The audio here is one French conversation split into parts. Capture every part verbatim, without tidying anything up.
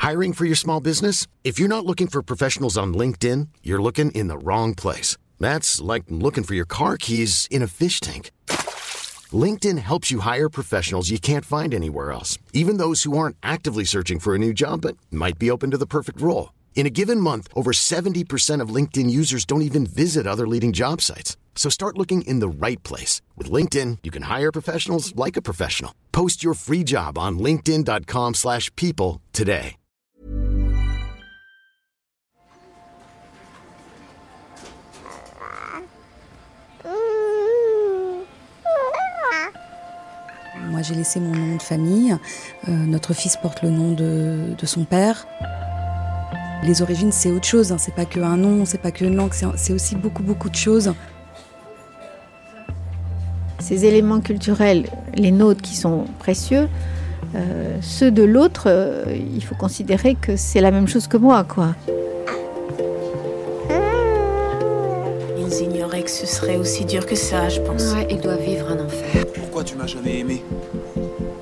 Hiring for your small business? If you're not looking for professionals on LinkedIn, you're looking in the wrong place. That's like looking for your car keys in a fish tank. LinkedIn helps you hire professionals you can't find anywhere else, even those who aren't actively searching for a new job but might be open to the perfect role. In a given month, over seventy percent of LinkedIn users don't even visit other leading job sites. So start looking in the right place. With LinkedIn, you can hire professionals like a professional. Post your free job on linkedin dot com slash people today. Moi, j'ai laissé mon nom de famille. Euh, notre fils porte le nom de, de son père. Les origines, c'est autre chose. Hein. C'est pas qu'un nom, c'est pas qu'une langue, c'est, c'est aussi beaucoup, beaucoup de choses. Ces éléments culturels, les nôtres qui sont précieux, euh, ceux de l'autre, euh, il faut considérer que c'est la même chose que moi, quoi. Ils ignoraient que ce serait aussi dur que ça, je pense. Ouais, ils doivent vivre un enfer. Pourquoi tu m'as jamais aimé ? T'aimer ?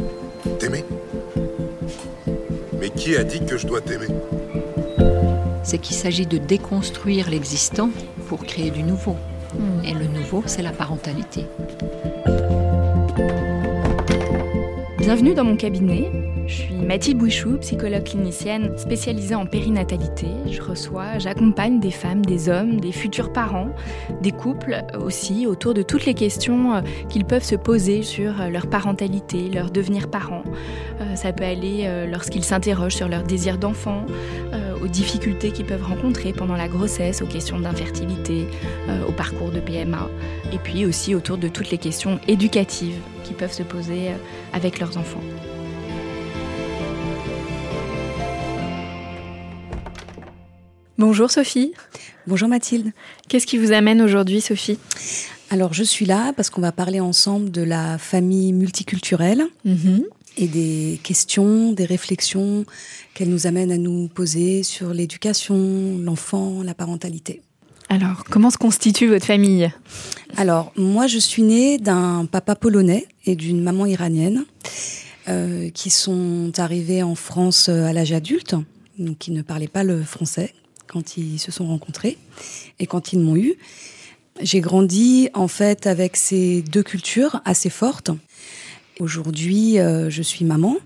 Mais qui a dit que je dois t'aimer ? C'est qu'il s'agit de déconstruire l'existant pour créer du nouveau. Mmh. Et le nouveau, c'est la parentalité. Bienvenue dans mon cabinet. Je suis Mathilde Bouichou, psychologue clinicienne spécialisée en périnatalité. Je reçois, j'accompagne des femmes, des hommes, des futurs parents, des couples aussi, autour de toutes les questions qu'ils peuvent se poser sur leur parentalité, leur devenir parent. Ça peut aller lorsqu'ils s'interrogent sur leur désir d'enfant, aux difficultés qu'ils peuvent rencontrer pendant la grossesse, aux questions d'infertilité, au parcours de P M A, et puis aussi autour de toutes les questions éducatives qu'ils peuvent se poser avec leurs enfants. Bonjour Sophie. Bonjour Mathilde. Qu'est-ce qui vous amène aujourd'hui, Sophie ? Alors je suis là parce qu'on va parler ensemble de la famille multiculturelle mmh. et des questions, des réflexions qu'elle nous amène à nous poser sur l'éducation, l'enfant, la parentalité. Alors, comment se constitue votre famille ? Alors, moi je suis née d'un papa polonais et d'une maman iranienne euh, qui sont arrivés en France à l'âge adulte, donc qui ne parlaient pas le français quand ils se sont rencontrés et quand ils m'ont eu. J'ai grandi en fait avec ces deux cultures assez fortes. Aujourd'hui, euh, je suis maman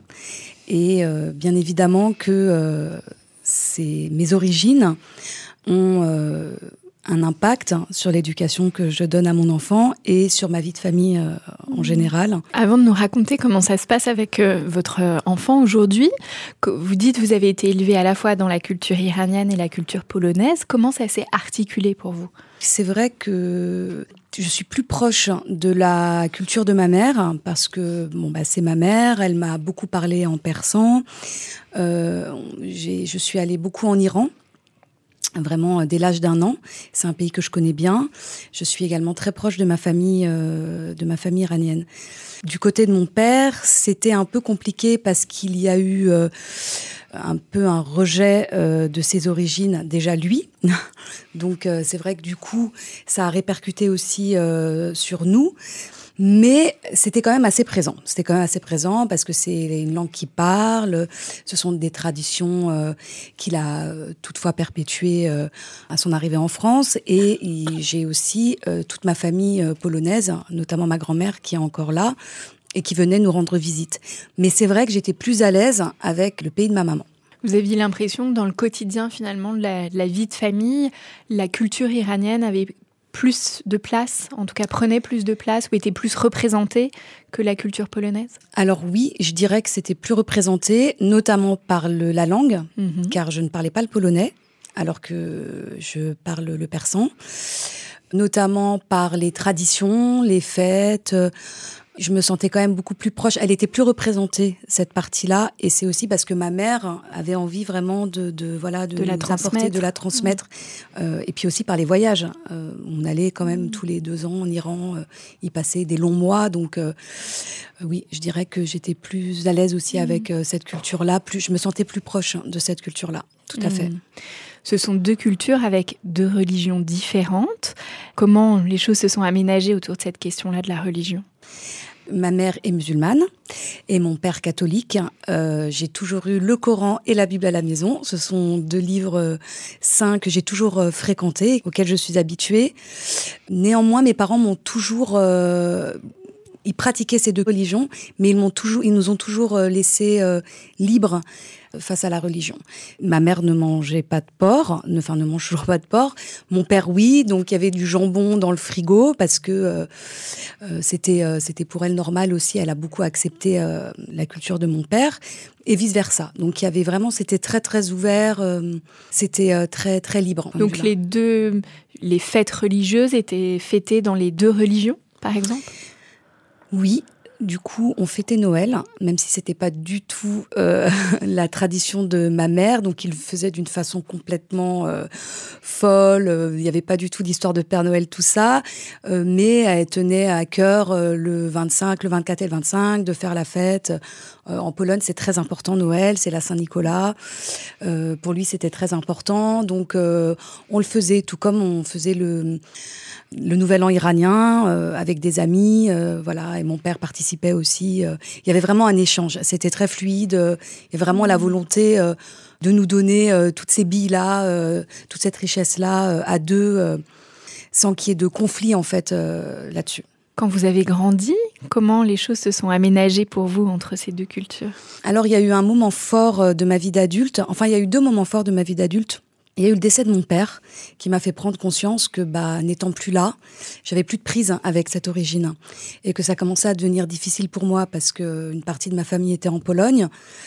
et euh, bien évidemment que euh, c'est, mes origines ont euh, un impact sur l'éducation que je donne à mon enfant et sur ma vie de famille euh, en général. Avant de nous raconter comment ça se passe avec euh, votre enfant aujourd'hui, vous dites que vous avez été élevé à la fois dans la culture iranienne et la culture polonaise. Comment ça s'est articulé pour vous ? C'est vrai que je suis plus proche de la culture de ma mère parce que bon, bah, c'est ma mère, elle m'a beaucoup parlé en persan. Euh, j'ai, je suis allée beaucoup en Iran. Vraiment dès l'âge d'un an, c'est un pays que je connais bien. Je suis également très proche de ma famille, euh, de ma famille iranienne. Du côté de mon père, c'était un peu compliqué parce qu'il y a eu euh, un peu un rejet euh, de ses origines, déjà lui. Donc euh, c'est vrai que du coup, ça a répercuté aussi euh, sur nous. Mais c'était quand même assez présent. C'était quand même assez présent parce que c'est une langue qu'il parle. Ce sont des traditions euh, qu'il a euh, toutefois perpétuées euh, à son arrivée en France. Et, et j'ai aussi euh, toute ma famille euh, polonaise, notamment ma grand-mère qui est encore là et qui venait nous rendre visite. Mais c'est vrai que j'étais plus à l'aise avec le pays de ma maman. Vous aviez l'impression que dans le quotidien finalement de la, de la vie de famille, la culture iranienne avait plus de place, en tout cas prenait plus de place ou était plus représentée que la culture polonaise ? Alors oui, je dirais que c'était plus représenté, notamment par le, la langue, mmh. car je ne parlais pas le polonais, alors que je parle le persan, notamment par les traditions, les fêtes. Je me sentais quand même beaucoup plus proche. Elle était plus représentée, cette partie-là. Et c'est aussi parce que ma mère avait envie vraiment de, de, voilà, de, de la transmettre, de la transmettre. Mmh. Euh, et puis aussi par les voyages. Euh, on allait quand même mmh. tous les deux ans en Iran, euh, y passer des longs mois. Donc euh, oui, je dirais que j'étais plus à l'aise aussi mmh. avec euh, cette culture-là. Plus, je me sentais plus proche de cette culture-là. Tout à mmh. fait. Ce sont deux cultures avec deux religions différentes. Comment les choses se sont aménagées autour de cette question-là de la religion ? Ma mère est musulmane et mon père catholique. Euh, j'ai toujours eu le Coran et la Bible à la maison. Ce sont deux livres saints que j'ai toujours euh, fréquentés, auxquels je suis habituée. Néanmoins, mes parents m'ont toujours... Euh, ils pratiquaient ces deux religions, mais ils, m'ont toujours, ils nous ont toujours euh, laissés euh, libres face à la religion. Ma mère ne mangeait pas de porc, ne, enfin ne mange toujours pas de porc. Mon père, oui, donc il y avait du jambon dans le frigo parce que euh, euh, c'était, euh, c'était pour elle normal aussi. Elle a beaucoup accepté euh, la culture de mon père et vice-versa. Donc il y avait vraiment, c'était très très ouvert, euh, c'était euh, très très libre. Donc les deux, les fêtes religieuses étaient fêtées dans les deux religions, par exemple ? Oui. Du coup, on fêtait Noël, même si c'était pas du tout euh, la tradition de ma mère. Donc, il le faisait d'une façon complètement euh, folle. Il n'y avait pas du tout d'histoire de Père Noël, tout ça. Euh, mais elle tenait à cœur euh, le vingt-cinq, le vingt-quatre et le vingt-cinq de faire la fête. Euh, en Pologne, c'est très important, Noël, c'est la Saint-Nicolas. Euh, pour lui, c'était très important. Donc, euh, on le faisait tout comme on faisait le... le Nouvel An iranien euh, avec des amis, euh, voilà, et mon père participait aussi. Euh, il y avait vraiment un échange, c'était très fluide. Euh, il y avait vraiment la volonté euh, de nous donner euh, toutes ces billes-là, euh, toute cette richesse-là euh, à deux, euh, sans qu'il y ait de conflit en fait euh, là-dessus. Quand vous avez grandi, comment les choses se sont aménagées pour vous entre ces deux cultures ? Alors, il y a eu un moment fort de ma vie d'adulte. Enfin, il y a eu deux moments forts de ma vie d'adulte. Il y a eu le décès de mon père qui m'a fait prendre conscience que, bah, n'étant plus là, j'avais plus de prise avec cette origine et que ça commençait à devenir difficile pour moi parce que une partie de ma famille était en Pologne,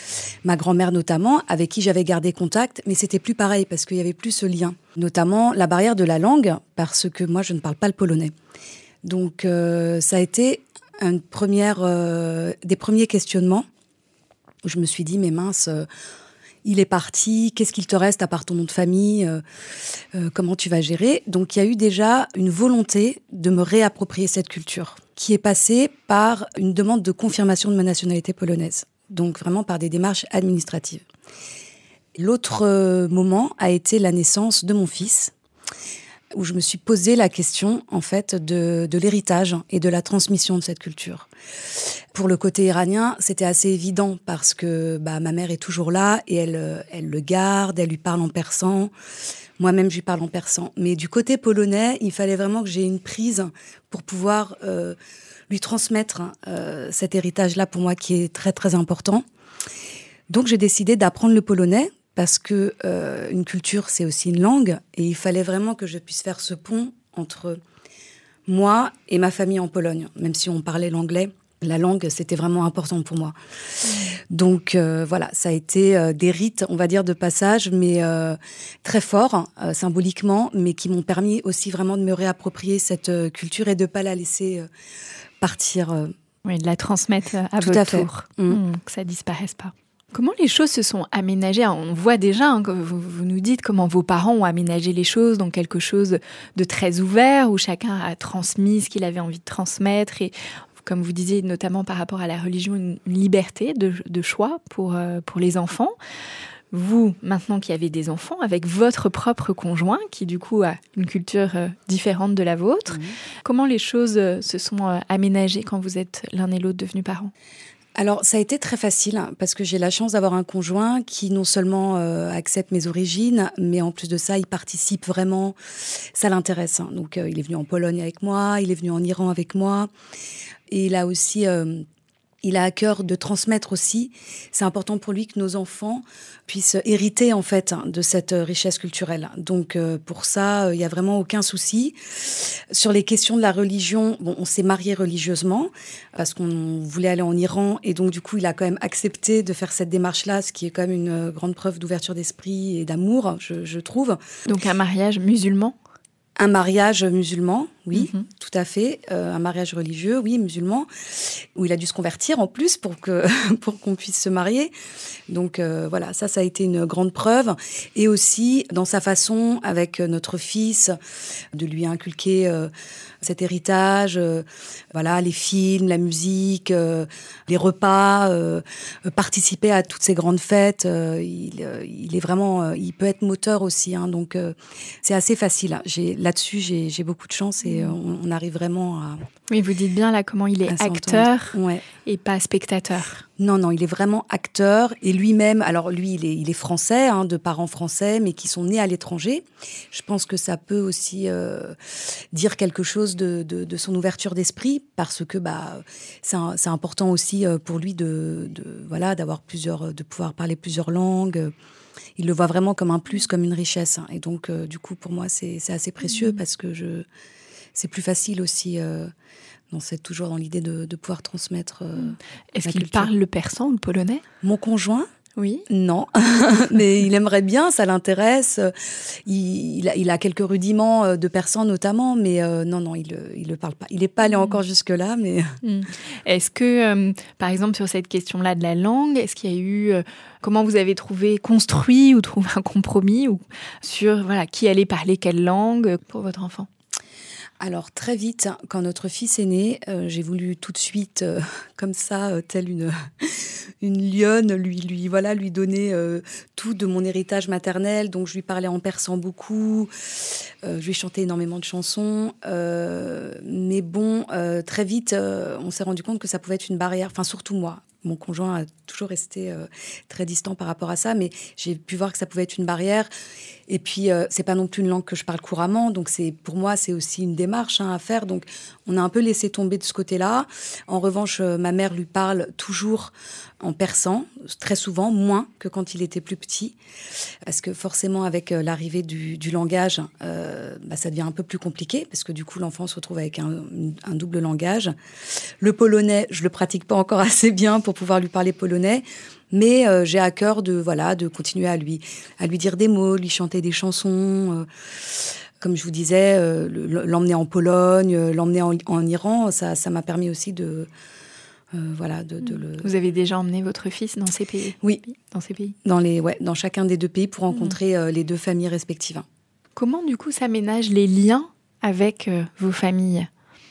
ma grand-mère notamment, avec qui j'avais gardé contact, mais c'était plus pareil parce qu'il y avait plus ce lien. Notamment la barrière de la langue parce que moi, je ne parle pas le polonais. Donc, euh, ça a été une première, euh, des premiers questionnements où je me suis dit, mais mince, euh, il est parti, qu'est-ce qu'il te reste à part ton nom de famille, euh, euh, comment tu vas gérer ? Donc il y a eu déjà une volonté de me réapproprier cette culture, qui est passée par une demande de confirmation de ma nationalité polonaise, donc vraiment par des démarches administratives. L'autre euh, moment a été la naissance de mon fils, où je me suis posé la question en fait de, de l'héritage et de la transmission de cette culture. Pour le côté iranien, c'était assez évident parce que bah, ma mère est toujours là et elle, elle le garde, elle lui parle en persan. Moi-même, je lui parle en persan. Mais du côté polonais, il fallait vraiment que j'ai une prise pour pouvoir euh, lui transmettre euh, cet héritage-là pour moi qui est très très important. Donc j'ai décidé d'apprendre le polonais. Parce que euh, une culture, c'est aussi une langue, et il fallait vraiment que je puisse faire ce pont entre moi et ma famille en Pologne. Même si on parlait l'anglais, la langue, c'était vraiment important pour moi. Donc euh, voilà, ça a été euh, des rites, on va dire, de passage, mais euh, très forts, euh, symboliquement, mais qui m'ont permis aussi vraiment de me réapproprier cette euh, culture et de ne pas la laisser euh, partir. Euh. Oui, de la transmettre à Tout votre à fait. tour, Mmh. Mmh, que ça ne disparaisse pas. Comment les choses se sont aménagées ? On voit déjà, hein, que vous, vous nous dites comment vos parents ont aménagé les choses dans quelque chose de très ouvert, où chacun a transmis ce qu'il avait envie de transmettre, et comme vous disiez, notamment par rapport à la religion, une, une liberté de, de choix pour, euh, pour les enfants. Vous, maintenant qui avez des enfants, avec votre propre conjoint, qui du coup a une culture euh, différente de la vôtre, mmh. comment les choses euh, se sont euh, aménagées quand vous êtes l'un et l'autre devenus parents ? Alors, ça a été très facile parce que j'ai la chance d'avoir un conjoint qui non seulement euh, accepte mes origines, mais en plus de ça, il participe vraiment, ça l'intéresse. Hein. Donc, euh, il est venu en Pologne avec moi, il est venu en Iran avec moi, et il a aussi... Euh, Il a à cœur de transmettre aussi. C'est important pour lui que nos enfants puissent hériter en fait de cette richesse culturelle. Donc euh, pour ça, il n'y a vraiment aucun souci. Sur les questions de la religion, bon, on s'est mariés religieusement parce qu'on voulait aller en Iran et donc du coup, il a quand même accepté de faire cette démarche-là, ce qui est quand même une grande preuve d'ouverture d'esprit et d'amour, je, je trouve. Donc un mariage musulman ? Un mariage musulman, oui, mmh. tout à fait. Euh, un mariage religieux, oui, musulman, où il a dû se convertir en plus pour que pour qu'on puisse se marier. Donc euh, voilà, ça, ça a été une grande preuve. Et aussi, dans sa façon, avec notre fils, de lui inculquer euh, cet héritage, euh, voilà, les films, la musique, euh, les repas, euh, participer à toutes ces grandes fêtes. Euh, il, euh, il est vraiment, euh, il peut être moteur aussi. Hein, donc euh, c'est assez facile. J'ai, là-dessus, j'ai, j'ai beaucoup de chance et C'est, on, on arrive vraiment à... Oui, vous dites bien là comment il est acteur ouais. et pas spectateur. Non, non, il est vraiment acteur. Et lui-même, alors lui, il est, il est français, hein, de parents français, mais qui sont nés à l'étranger. Je pense que ça peut aussi euh, dire quelque chose de, de, de son ouverture d'esprit, parce que bah, c'est, un, c'est important aussi pour lui de, de, voilà, d'avoir plusieurs, de pouvoir parler plusieurs langues. Il le voit vraiment comme un plus, comme une richesse. Et donc, euh, du coup, pour moi, c'est, c'est assez précieux, mmh. parce que je, c'est plus facile aussi... Euh, Non, c'est toujours dans l'idée de, de pouvoir transmettre. Euh, Est-ce qu'il culture. Parle le persan ou le polonais ? Mon conjoint ? Oui. Non, mais il aimerait bien, ça l'intéresse. Il, il, a, il a quelques rudiments de persan notamment, mais euh, non, non, il ne le parle pas. Il n'est pas allé mmh. encore jusque-là, mais... Mmh. Est-ce que, euh, par exemple, sur cette question-là de la langue, est-ce qu'il y a eu... Euh, comment vous avez trouvé, construit ou trouvé un compromis ou sur voilà, qui allait parler quelle langue pour votre enfant ? Alors très vite, quand notre fils est né, euh, j'ai voulu tout de suite, euh, comme ça, euh, telle une une lionne, lui lui voilà lui donner euh, tout de mon héritage maternel. Donc je lui parlais en persan beaucoup, euh, je lui chantais énormément de chansons. Euh, mais bon, euh, très vite, euh, on s'est rendu compte que ça pouvait être une barrière. Enfin surtout moi. Mon conjoint a toujours resté euh, très distant par rapport à ça, mais j'ai pu voir que ça pouvait être une barrière. Et puis, euh, c'est pas non plus une langue que je parle couramment, donc c'est, pour moi, c'est aussi une démarche hein, à faire. Donc, on a un peu laissé tomber de ce côté-là. En revanche, euh, ma mère lui parle toujours en persan, très souvent, moins que quand il était plus petit. Parce que forcément, avec euh, l'arrivée du, du langage, euh, bah, ça devient un peu plus compliqué, parce que du coup, l'enfant se retrouve avec un, un double langage. Le polonais, je le pratique pas encore assez bien pour pouvoir lui parler polonais, mais euh, j'ai à cœur de voilà de continuer à lui à lui dire des mots, lui chanter des chansons. Euh, comme je vous disais, euh, l'emmener en Pologne, euh, l'emmener en, en Iran, ça ça m'a permis aussi de euh, voilà de, de le. Vous avez déjà emmené votre fils dans ces pays ? Oui, dans ces pays. Dans les ouais dans chacun des deux pays pour rencontrer mmh. euh, les deux familles respectives. Comment du coup s'aménagent les liens avec euh, vos familles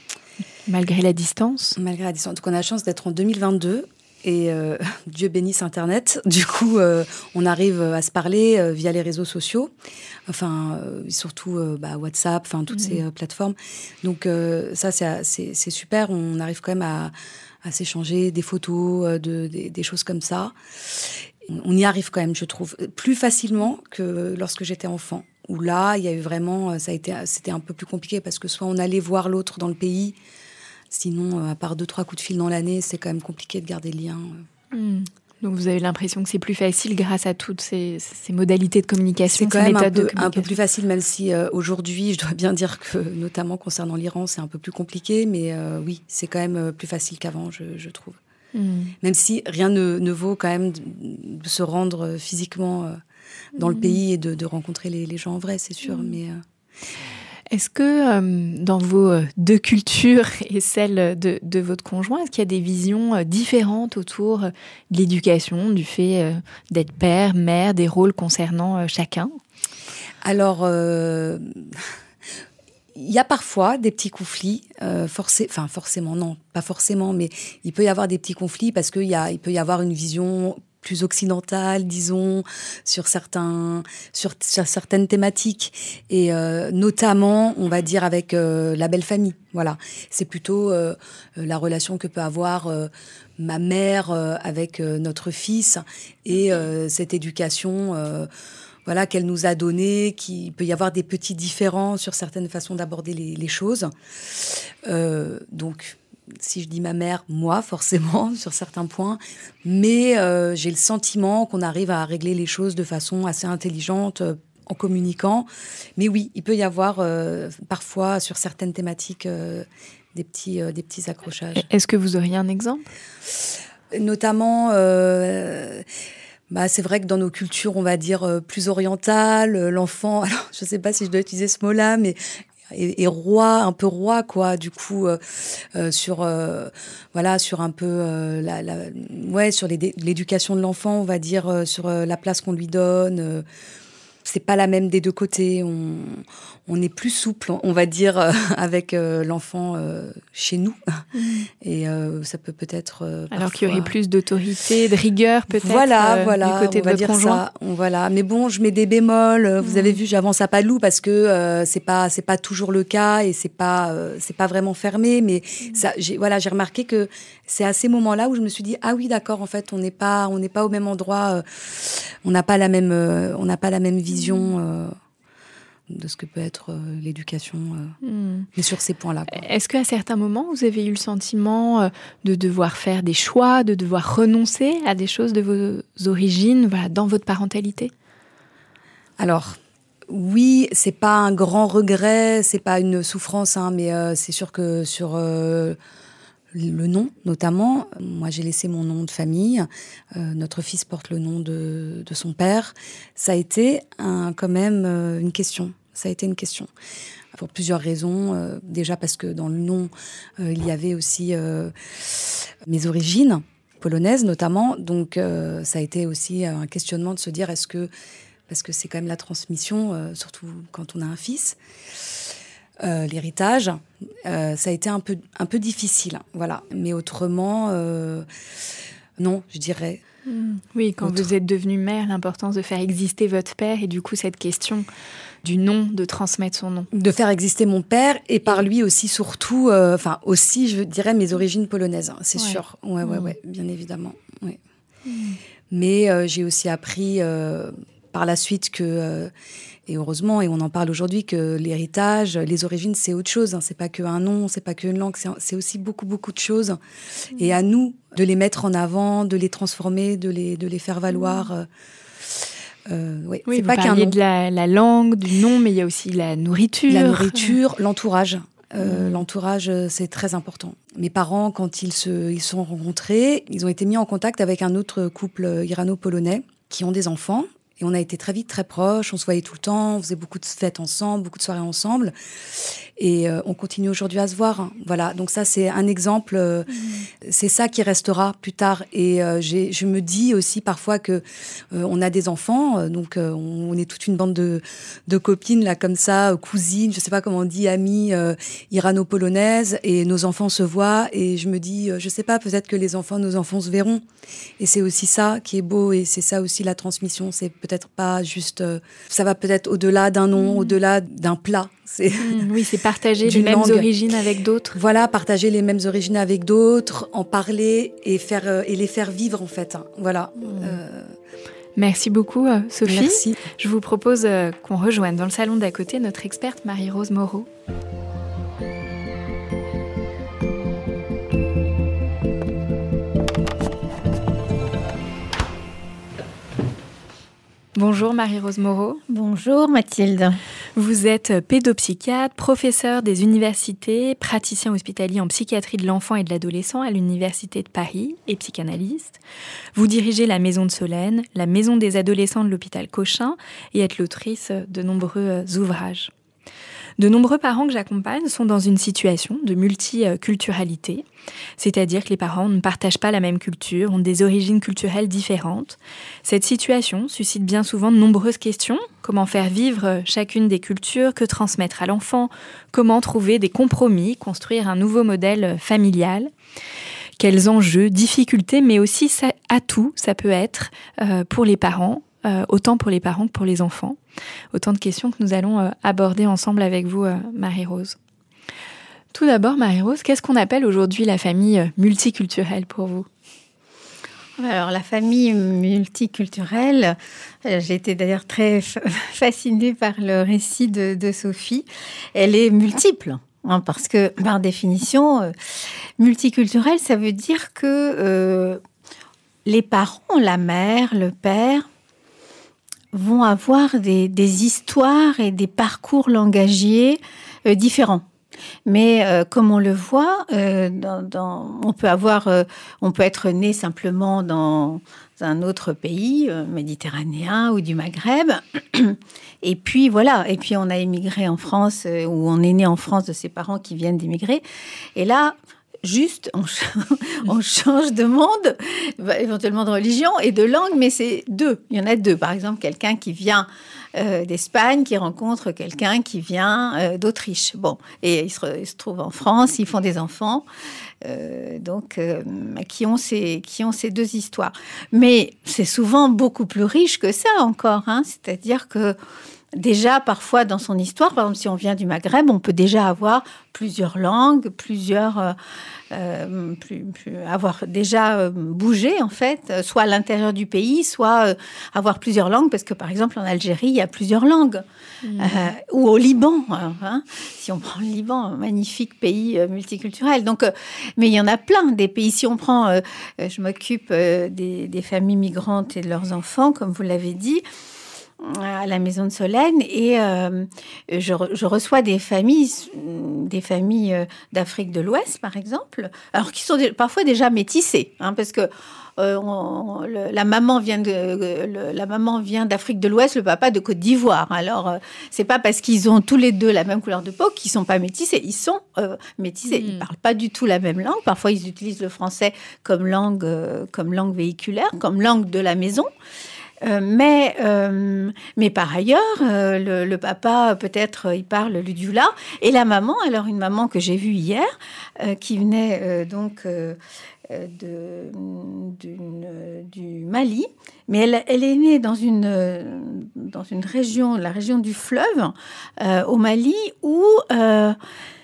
malgré la distance ? Malgré la distance. Donc on a la chance d'être en deux mille vingt-deux. Et euh, Dieu bénisse Internet. Du coup, euh, on arrive à se parler euh, via les réseaux sociaux, enfin euh, surtout euh, bah, WhatsApp, enfin toutes mmh. ces euh, plateformes. Donc euh, ça, c'est, c'est, c'est super. On arrive quand même à, à s'échanger des photos, euh, de, des, des choses comme ça. On y arrive quand même, je trouve, plus facilement que lorsque j'étais enfant. Où là, il y a eu vraiment, ça a été, c'était un peu plus compliqué parce que soit on allait voir l'autre dans le pays. Sinon, à part deux, trois coups de fil dans l'année, c'est quand même compliqué de garder le lien. Mmh. Donc, vous avez l'impression que c'est plus facile grâce à toutes ces, ces modalités de communication, c'est quand ces même un peu, un peu plus facile, même si euh, aujourd'hui, je dois bien dire que, notamment concernant l'Iran, c'est un peu plus compliqué. Mais euh, oui, c'est quand même plus facile qu'avant, je, je trouve. Mmh. Même si rien ne, ne vaut quand même de, de se rendre physiquement euh, dans mmh. le pays et de, de rencontrer les, les gens en vrai, c'est sûr. Mmh. Mais... Euh, Est-ce que euh, dans vos deux cultures et celle de, de votre conjoint, est-ce qu'il y a des visions euh, différentes autour de l'éducation, du fait euh, d'être père, mère, des rôles concernant euh, chacun ? Alors, euh, il y a parfois des petits conflits, euh, forcé, enfin forcément non, pas forcément, mais il peut y avoir des petits conflits parce qu'il y a, il peut y avoir une vision plus occidentale, disons, sur certains, sur, sur certaines thématiques, et euh, notamment, on va dire avec euh, la belle famille. Voilà, c'est plutôt euh, la relation que peut avoir euh, ma mère euh, avec euh, notre fils et euh, cette éducation. Euh, Voilà, qu'elle nous a donné, qu'il peut y avoir des petits différends sur certaines façons d'aborder les, les choses. Euh, donc, si je dis ma mère, moi, forcément, sur certains points. Mais euh, j'ai le sentiment qu'on arrive à régler les choses de façon assez intelligente euh, en communiquant. Mais oui, il peut y avoir euh, parfois, sur certaines thématiques, euh, des, petits, euh, des petits accrochages. Est-ce que vous auriez un exemple ? Notamment... Euh, Bah, c'est vrai que dans nos cultures, on va dire, euh, plus orientales, euh, l'enfant, alors je ne sais pas si je dois utiliser ce mot-là, mais est, est roi, un peu roi, quoi, du coup, euh, euh, sur, euh, voilà, sur un peu, euh, la, la, ouais, sur les, l'éducation de l'enfant, on va dire, euh, sur euh, la place qu'on lui donne. Euh, c'est pas la même des deux côtés. On, on est plus souple, on va dire, euh, avec euh, l'enfant euh, chez nous. Mmh. Et euh, ça peut peut-être... Euh, Alors parfois... qu'il y aurait plus d'autorité, de rigueur peut-être voilà, euh, voilà, du côté on de va votre dire conjoint. ça. On, voilà. Mais bon, je mets des bémols. Mmh. Vous avez vu, j'avance à pas de loup parce que euh, c'est pas, c'est pas toujours le cas et c'est pas, euh, c'est pas vraiment fermé. Mais mmh. ça, j'ai, voilà, j'ai remarqué que c'est à ces moments-là où je me suis dit ah oui, d'accord, en fait, on n'est pas, on n'est pas au même endroit. Euh, on n'a pas la même, euh, on n'a pas la même vision. Euh, de ce que peut être euh, l'éducation, euh, mmh. mais sur ces points-là. Quoi. Est-ce qu'à certains moments, vous avez eu le sentiment euh, de devoir faire des choix, de devoir renoncer à des choses de vos origines, voilà, dans votre parentalité ? Alors, oui, c'est pas un grand regret, c'est pas une souffrance, hein, mais euh, c'est sûr que sur... Euh, le nom, notamment. Moi, j'ai laissé mon nom de famille. Euh, notre fils porte le nom de, de son père. Ça a été un, quand même euh, une question. Ça a été une question. Pour plusieurs raisons. Euh, déjà parce que dans le nom, euh, il y avait aussi euh, mes origines polonaises, notamment. Donc, euh, ça a été aussi un questionnement de se dire, est-ce que... Parce que c'est quand même la transmission, euh, surtout quand on a un fils. Euh, l'héritage, euh, ça a été un peu, un peu difficile, voilà. Mais autrement, euh, non, je dirais. Mmh. Oui, quand Autre. vous êtes devenue mère, l'importance de faire exister votre père et du coup cette question du nom, de transmettre son nom. De faire exister mon père et par lui aussi, surtout, enfin euh, aussi, je dirais, mes origines polonaises, c'est ouais. sûr. Ouais, ouais, mmh. ouais, bien évidemment. Ouais. Mmh. Mais euh, j'ai aussi appris euh, par la suite que... Euh, Et heureusement, et on en parle aujourd'hui, que l'héritage, les origines, c'est autre chose. Hein. C'est pas qu'un nom, c'est pas qu'une langue, c'est, c'est aussi beaucoup, beaucoup de choses. Mmh. Et à nous de les mettre en avant, de les transformer, de les, de les faire valoir. Mmh. Euh, ouais. Oui, c'est vous pas parliez qu'un nom. de la, la langue, du nom, mais il y a aussi la nourriture. La nourriture, l'entourage. Euh, mmh. L'entourage, c'est très important. Mes parents, quand ils se ils sont rencontrés, ils ont été mis en contact avec un autre couple irano-polonais qui ont des enfants. Et on a été très vite très proches, on se voyait tout le temps, on faisait beaucoup de fêtes ensemble, beaucoup de soirées ensemble. Et euh, on continue aujourd'hui à se voir. Voilà, donc ça, c'est un exemple. Euh, mmh. C'est ça qui restera plus tard. Et euh, j'ai, je me dis aussi parfois que euh, on a des enfants, euh, donc euh, on, on est toute une bande de, de copines, là, comme ça, euh, cousines, je sais pas comment on dit, amies euh, irano-polonaises. Et nos enfants se voient. Et je me dis, euh, je sais pas, peut-être que les enfants, nos enfants se verront. Et c'est aussi ça qui est beau. Et c'est ça aussi la transmission. C'est peut-être pas juste... Euh, ça va peut-être au-delà d'un nom, mmh. au-delà d'un plat. C'est mmh, oui, c'est partager les mêmes langue. origines avec d'autres. Voilà, partager les mêmes origines avec d'autres, en parler et, faire, euh, et les faire vivre, en fait. Voilà. Mmh. Euh... Merci beaucoup, euh, Sophie. Merci. Je vous propose euh, qu'on rejoigne dans le salon d'à côté notre experte Marie-Rose Moreau. Bonjour Marie-Rose Moreau. Bonjour Mathilde. Vous êtes pédopsychiatre, professeure des universités, praticien hospitalier en psychiatrie de l'enfant et de l'adolescent à l'Université de Paris et psychanalyste. Vous dirigez la Maison de Solène, la Maison des adolescents de l'hôpital Cochin et êtes l'autrice de nombreux ouvrages. De nombreux parents que j'accompagne sont dans une situation de multiculturalité, c'est-à-dire que les parents ne partagent pas la même culture, ont des origines culturelles différentes. Cette situation suscite bien souvent de nombreuses questions. Comment faire vivre chacune des cultures, que transmettre à l'enfant, comment trouver des compromis, construire un nouveau modèle familial. Quels enjeux, difficultés, mais aussi atouts ça peut être euh, pour les parents, euh, autant pour les parents que pour les enfants. Autant de questions que nous allons euh, aborder ensemble avec vous, euh, Marie-Rose. Tout d'abord, Marie-Rose, qu'est-ce qu'on appelle aujourd'hui la famille multiculturelle pour vous ? Alors, la famille multiculturelle, j'ai été d'ailleurs très fascinée par le récit de, de Sophie. Elle est multiple, hein, parce que, par définition, euh, multiculturelle, ça veut dire que euh, les parents, la mère, le père, vont avoir des, des histoires et des parcours langagiers euh, différents. Mais euh, comme on le voit, euh, dans, dans, on peut avoir, euh, on peut être né simplement dans un autre pays euh, méditerranéen ou du Maghreb, et puis voilà. Et puis on a émigré en France, euh, ou on est né en France de ses parents qui viennent d'émigrer. Et là, juste, on, on change de monde, éventuellement de religion et de langue, mais c'est deux. Il y en a deux. Par exemple, quelqu'un qui vient euh, d'Espagne, qui rencontre quelqu'un qui vient euh, d'Autriche. Bon, et ils se, ils se trouvent en France, ils font des enfants, euh, donc euh, qui ont ces, qui ont ces deux histoires. Mais c'est souvent beaucoup plus riche que ça encore, hein. C'est-à-dire que déjà, parfois, dans son histoire, par exemple, si on vient du Maghreb, on peut déjà avoir plusieurs langues, plusieurs... Euh, euh, plus, plus, avoir déjà euh, bougé, en fait, euh, soit à l'intérieur du pays, soit euh, avoir plusieurs langues, parce que, par exemple, en Algérie, il y a plusieurs langues. Mmh. Euh, ou au Liban, hein, si on prend le Liban, un magnifique pays euh, multiculturel. Donc, euh, mais il y en a plein, des pays. Si on prend... Euh, je m'occupe euh, des, des familles migrantes et de leurs enfants, comme vous l'avez dit, à la maison de Solène, et euh, je, re, je reçois des familles, des familles d'Afrique de l'Ouest, par exemple, alors qui sont des, parfois déjà métissées, hein, parce que euh, on, le, la maman vient de, le, la maman vient d'Afrique de l'Ouest, le papa de Côte d'Ivoire. Alors euh, c'est pas parce qu'ils ont tous les deux la même couleur de peau qu'ils sont pas métissés. Ils sont euh, métissés. Mmh. Ils parlent pas du tout la même langue. Parfois ils utilisent le français comme langue, euh, comme langue véhiculaire, comme langue de la maison. Euh, mais, euh, mais par ailleurs, euh, le, le papa, peut-être, euh, il parle le dioula. Et la maman, alors une maman que j'ai vue hier, euh, qui venait euh, donc euh, de, d'une, du Mali, mais elle, elle est née dans une, dans une région, la région du fleuve, euh, au Mali, où euh,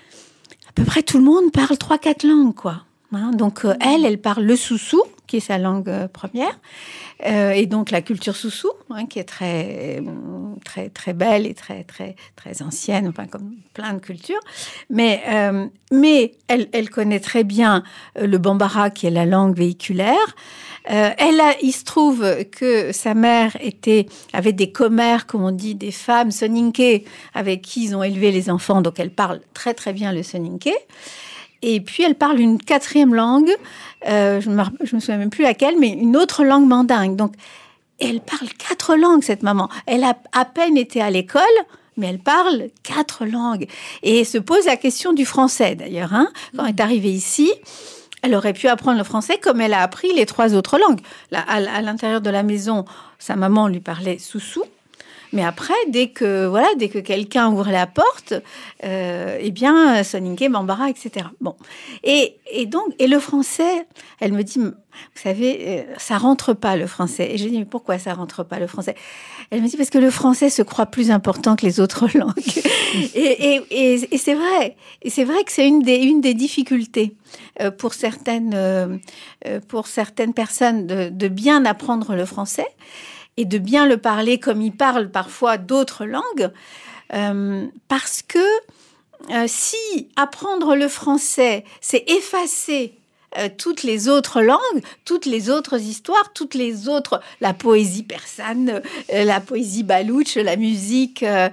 à peu près tout le monde parle trois, quatre langues, quoi. Hein, donc, euh, elle, elle parle le soussou, qui est sa langue euh, première, euh, et donc la culture soussou, hein, qui est très, très, très belle et très, très, très ancienne, enfin, comme plein de cultures. Mais, euh, mais elle, elle connaît très bien euh, le bambara, qui est la langue véhiculaire. Euh, elle a, il se trouve que sa mère était, avait des commères, comme on dit, des femmes soninké, avec qui ils ont élevé les enfants, donc elle parle très, très bien le soninké. Et puis, elle parle une quatrième langue, euh, je ne me, je me souviens même plus laquelle, mais une autre langue mandingue. Donc, elle parle quatre langues, cette maman. Elle a à peine été à l'école, mais elle parle quatre langues. Et se pose la question du français, d'ailleurs. Hein. Quand elle est arrivée ici, elle aurait pu apprendre le français comme elle a appris les trois autres langues. Là, à, à l'intérieur de la maison, sa maman lui parlait soussou. Mais après, dès que voilà, dès que quelqu'un ouvre la porte, euh, eh bien, soninké, bambara, et cetera. Bon, et, et donc, et le français, elle me dit, vous savez, euh, ça rentre pas le français. Et je dis, mais pourquoi ça rentre pas le français? Elle me dit, parce que le français se croit plus important que les autres langues. et, et, et, et c'est vrai, et c'est vrai que c'est une des une des difficultés euh, pour certaines euh, pour certaines personnes de, de bien apprendre le français. Et de bien le parler comme il parle parfois d'autres langues, euh, parce que euh, si apprendre le français, c'est effacer euh, toutes les autres langues, toutes les autres histoires, toutes les autres, la poésie persane, euh, la poésie baloutche, la musique euh,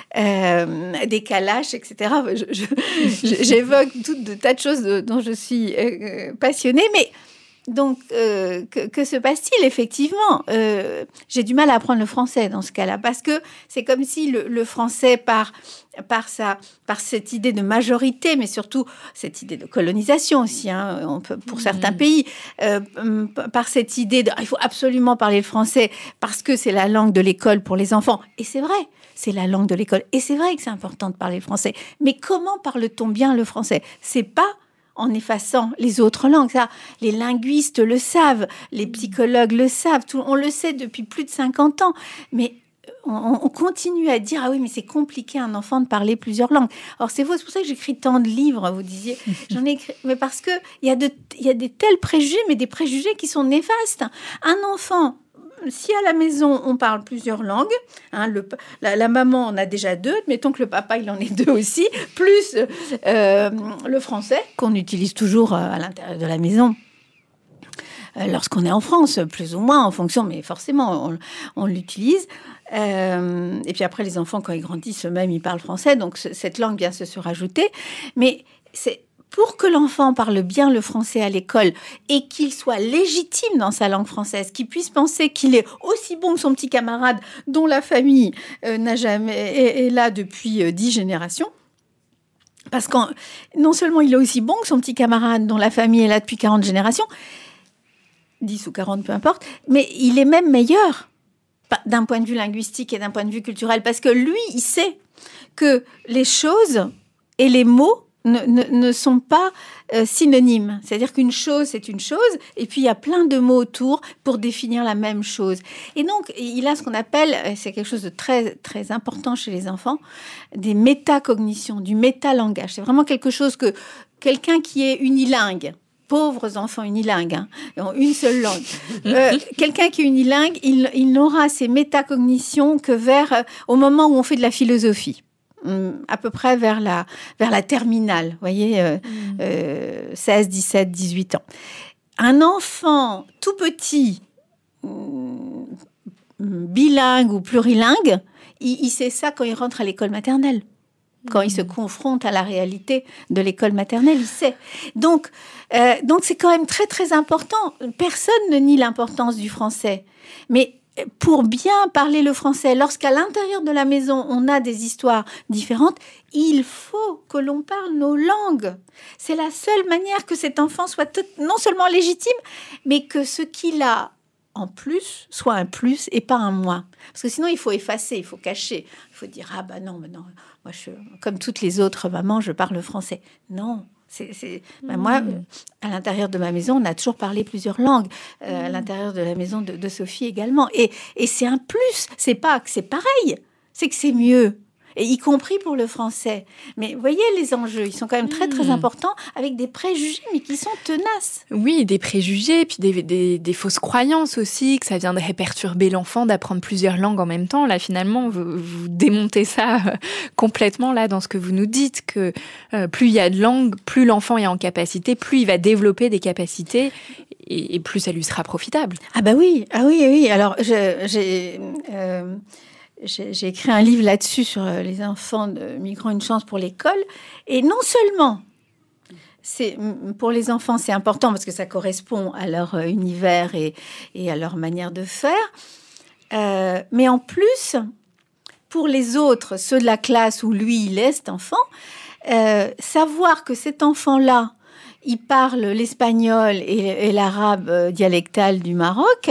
euh, des kalash, et cetera. Je, je, j'évoque tout de tas de choses dont je suis euh, passionnée, mais... Donc, euh, que, que se passe-t-il effectivement? euh, J'ai du mal à apprendre le français dans ce cas-là, parce que c'est comme si le, le français, par, par, sa, par cette idée de majorité, mais surtout cette idée de colonisation aussi, hein, on peut, pour mmh. certains pays, euh, par cette idée de, il faut absolument parler le français parce que c'est la langue de l'école pour les enfants. Et c'est vrai, c'est la langue de l'école. Et c'est vrai que c'est important de parler le français. Mais comment parle-t-on bien le français? C'est pas en effaçant les autres langues. Ça, les linguistes le savent, les psychologues le savent, tout, on le sait depuis plus de cinquante ans. Mais on, on continue à dire « Ah oui, mais c'est compliqué un enfant de parler plusieurs langues. » Alors, c'est faux, c'est pour ça que j'écris tant de livres, vous disiez. J'en ai écrit, mais parce qu'il y, y a des tels préjugés, mais des préjugés qui sont néfastes. Un enfant... Si à la maison, on parle plusieurs langues, hein, le, la, la maman en a déjà deux, mettons que le papa, il en est deux aussi, plus euh, le français, qu'on utilise toujours à l'intérieur de la maison, euh, lorsqu'on est en France, plus ou moins, en fonction, mais forcément, on, on l'utilise. Euh, et puis après, les enfants, quand ils grandissent eux-mêmes, ils parlent français, donc c- cette langue vient se surajouter. Mais c'est... Pour que l'enfant parle bien le français à l'école et qu'il soit légitime dans sa langue française, qu'il puisse penser qu'il est aussi bon que son petit camarade dont la famille euh, n'a jamais est, est là depuis euh, dix générations, Parce que non seulement il est aussi bon que son petit camarade dont la famille est là depuis quarante générations, dix ou quarante, peu importe, mais il est même meilleur d'un point de vue linguistique et d'un point de vue culturel, parce que lui, il sait que les choses et les mots ne, ne, ne sont pas euh, synonymes. C'est-à-dire qu'une chose, c'est une chose, et puis il y a plein de mots autour pour définir la même chose. Et donc, il a ce qu'on appelle, c'est quelque chose de très, très important chez les enfants, des métacognitions, du métalangage. C'est vraiment quelque chose que quelqu'un qui est unilingue, pauvres enfants unilingues, hein, ont une seule langue. Euh, quelqu'un qui est unilingue, il, il n'aura ces métacognitions que vers, euh, au moment où on fait de la philosophie. À peu près vers la, vers la terminale, vous voyez, euh, mmh. euh, seize, dix-sept, dix-huit ans. Un enfant tout petit, bilingue ou plurilingue, il, il sait ça quand il rentre à l'école maternelle. Quand il se confronte à la réalité de l'école maternelle, il sait. Donc, euh, donc c'est quand même très, très important. Personne ne nie l'importance du français. Mais pour bien parler le français, lorsqu'à l'intérieur de la maison, on a des histoires différentes, il faut que l'on parle nos langues. C'est la seule manière que cet enfant soit tout, non seulement légitime, mais que ce qu'il a en plus soit un plus et pas un moins. Parce que sinon, il faut effacer, il faut cacher. Il faut dire, ah ben non, ben non, moi, je, comme toutes les autres mamans, je parle français. Non. C'est, c'est... Ben moi, à l'intérieur de ma maison, on a toujours parlé plusieurs langues. Euh, à l'intérieur de la maison de, de Sophie également. Et, et c'est un plus. C'est pas que c'est pareil, c'est que c'est mieux. Et y compris pour le français. Mais vous voyez, les enjeux, ils sont quand même très, très importants, avec des préjugés, mais qui sont tenaces. Oui, des préjugés, puis des, des, des fausses croyances aussi, que ça viendrait perturber l'enfant d'apprendre plusieurs langues en même temps. Là, finalement, vous, vous démontez ça complètement, là, dans ce que vous nous dites, que euh, plus il y a de langues, plus l'enfant est en capacité, plus il va développer des capacités, et, et plus ça lui sera profitable. Ah bah oui, ah oui, oui. Alors, je, j'ai... Euh... J'ai, j'ai écrit un livre là-dessus sur les enfants de migrants, une chance pour l'école. Et non seulement, c'est, pour les enfants, c'est important parce que ça correspond à leur univers et, et à leur manière de faire. Euh, mais en plus, pour les autres, ceux de la classe où lui, il est, cet enfant, euh, savoir que cet enfant-là, il parle l'espagnol et, et l'arabe dialectal du Maroc,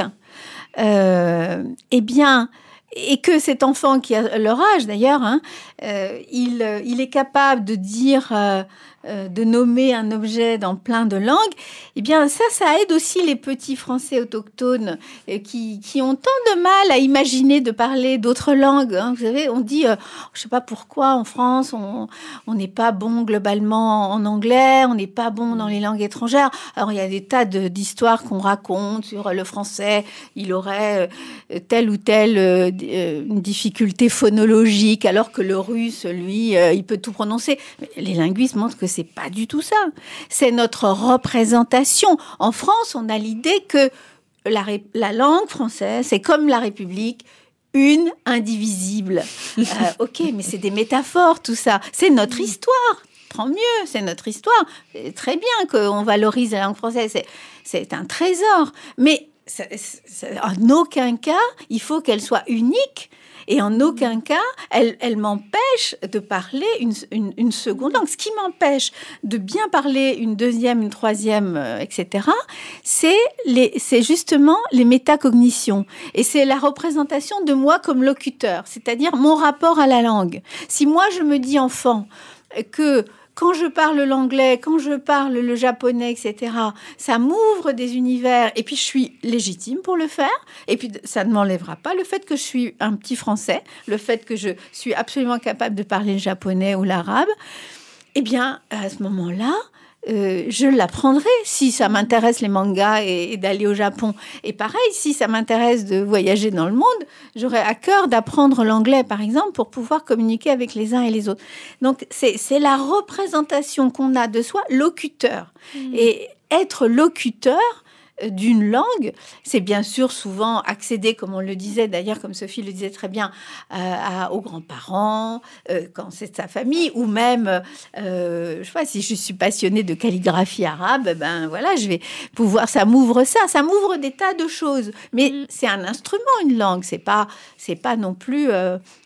euh, eh bien... Et que cet enfant, qui a leur âge d'ailleurs, hein, euh, il, il est capable de dire, euh, euh, de nommer un objet dans plein de langues, eh bien ça, ça aide aussi les petits Français autochtones euh, qui, qui ont tant de mal à imaginer de parler d'autres langues. Hein. Vous savez, on dit, euh, je ne sais pas pourquoi, en France, on on n'est pas bon globalement en anglais, on n'est pas bon dans les langues étrangères. Alors, il y a des tas de, d'histoires qu'on raconte sur le français. Il aurait euh, telle ou telle euh, une difficulté phonologique, alors que le russe, lui, euh, il peut tout prononcer. Mais les linguistes montrent que c'est pas du tout ça. C'est notre représentation. En France, on a l'idée que la, la langue française, c'est comme la République, une, indivisible. Euh, ok, mais c'est des métaphores, tout ça. C'est notre histoire. Tant mieux, c'est notre histoire. C'est très bien qu'on valorise la langue française. C'est, c'est un trésor. Mais c'est, c'est, en aucun cas, il faut qu'elle soit unique. Et en aucun cas, elle, elle m'empêche de parler une, une, une seconde langue. Ce qui m'empêche de bien parler une deuxième, une troisième, euh, et cetera, c'est, les, c'est justement les métacognitions. Et c'est la représentation de moi comme locuteur, c'est-à-dire mon rapport à la langue. Si moi, je me dis enfant que... Quand je parle l'anglais, quand je parle le japonais, et cetera, ça m'ouvre des univers. Et puis, je suis légitime pour le faire. Et puis, ça ne m'enlèvera pas le fait que je suis un petit Français, le fait que je suis absolument capable de parler le japonais ou l'arabe. Eh bien, à ce moment-là, euh, je l'apprendrai si ça m'intéresse les mangas et, et d'aller au Japon. Et pareil, si ça m'intéresse de voyager dans le monde, j'aurai à cœur d'apprendre l'anglais, par exemple, pour pouvoir communiquer avec les uns et les autres. Donc, c'est, c'est la représentation qu'on a de soi, locuteur. Mmh. Et être locuteur d'une langue, c'est bien sûr souvent accéder, comme on le disait d'ailleurs, comme Sophie le disait très bien, euh, à, aux grands-parents, euh, quand c'est de sa famille, ou même, euh, je sais pas, si je suis passionnée de calligraphie arabe, ben voilà, je vais pouvoir, ça m'ouvre ça, ça m'ouvre des tas de choses. Mais mmh. c'est un instrument, une langue, c'est pas, c'est pas non plus... Euh,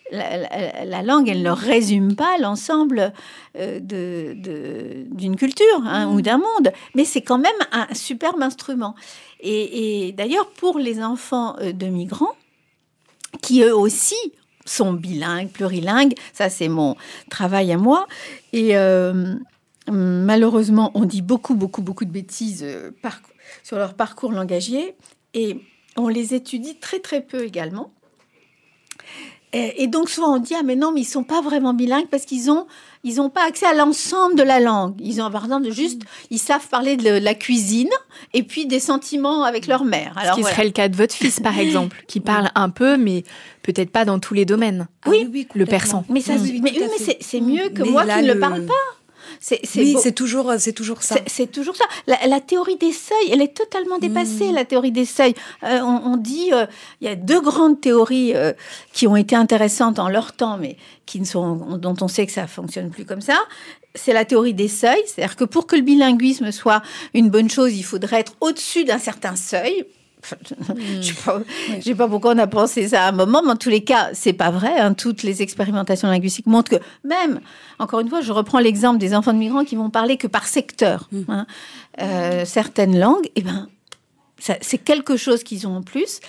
la, la, la langue, elle ne résume pas l'ensemble euh, de, de, d'une culture hein, mmh. ou d'un monde, mais c'est quand même un superbe instrument. Et, et d'ailleurs, pour les enfants de migrants, qui eux aussi sont bilingues, plurilingues, ça c'est mon travail à moi, et euh, malheureusement, on dit beaucoup, beaucoup, beaucoup de bêtises euh, par, sur leur parcours langagier, et on les étudie très, très peu également. Et, et donc, souvent, on dit, ah, mais non, mais ils ne sont pas vraiment bilingues parce qu'ils ont, ils n'ont pas accès à l'ensemble de la langue. Ils ont, par exemple, juste, ils savent parler de la cuisine et puis des sentiments avec leur mère. Alors, Ce qui voilà. serait le cas de votre fils, par exemple, qui parle un peu, mais peut-être pas dans tous les domaines. Ah, oui, oui, le persan. Mais, ça, oui, mais, oui, mais c'est, c'est mieux que mais moi qui ne le... le parle pas. C'est, c'est oui, beau. c'est toujours, c'est toujours ça. C'est, c'est toujours ça. La, la théorie des seuils, elle est totalement dépassée, mmh. la théorie des seuils. Euh, on, on dit, il euh, y a deux grandes théories euh, qui ont été intéressantes en leur temps, mais qui ne sont, dont on sait que ça ne fonctionne plus comme ça. C'est la théorie des seuils. C'est-à-dire que pour que le bilinguisme soit une bonne chose, il faudrait être au-dessus d'un certain seuil. Mmh. Je ne sais pas, oui. sais pas pourquoi on a pensé ça à un moment, mais en tous les cas, c'est pas vrai. Hein. Toutes les expérimentations linguistiques montrent que même, encore une fois, je reprends l'exemple des enfants de migrants qui vont parler que par secteur. Mmh. Hein. Euh, certaines langues, eh ben, ça, c'est quelque chose qu'ils ont en plus.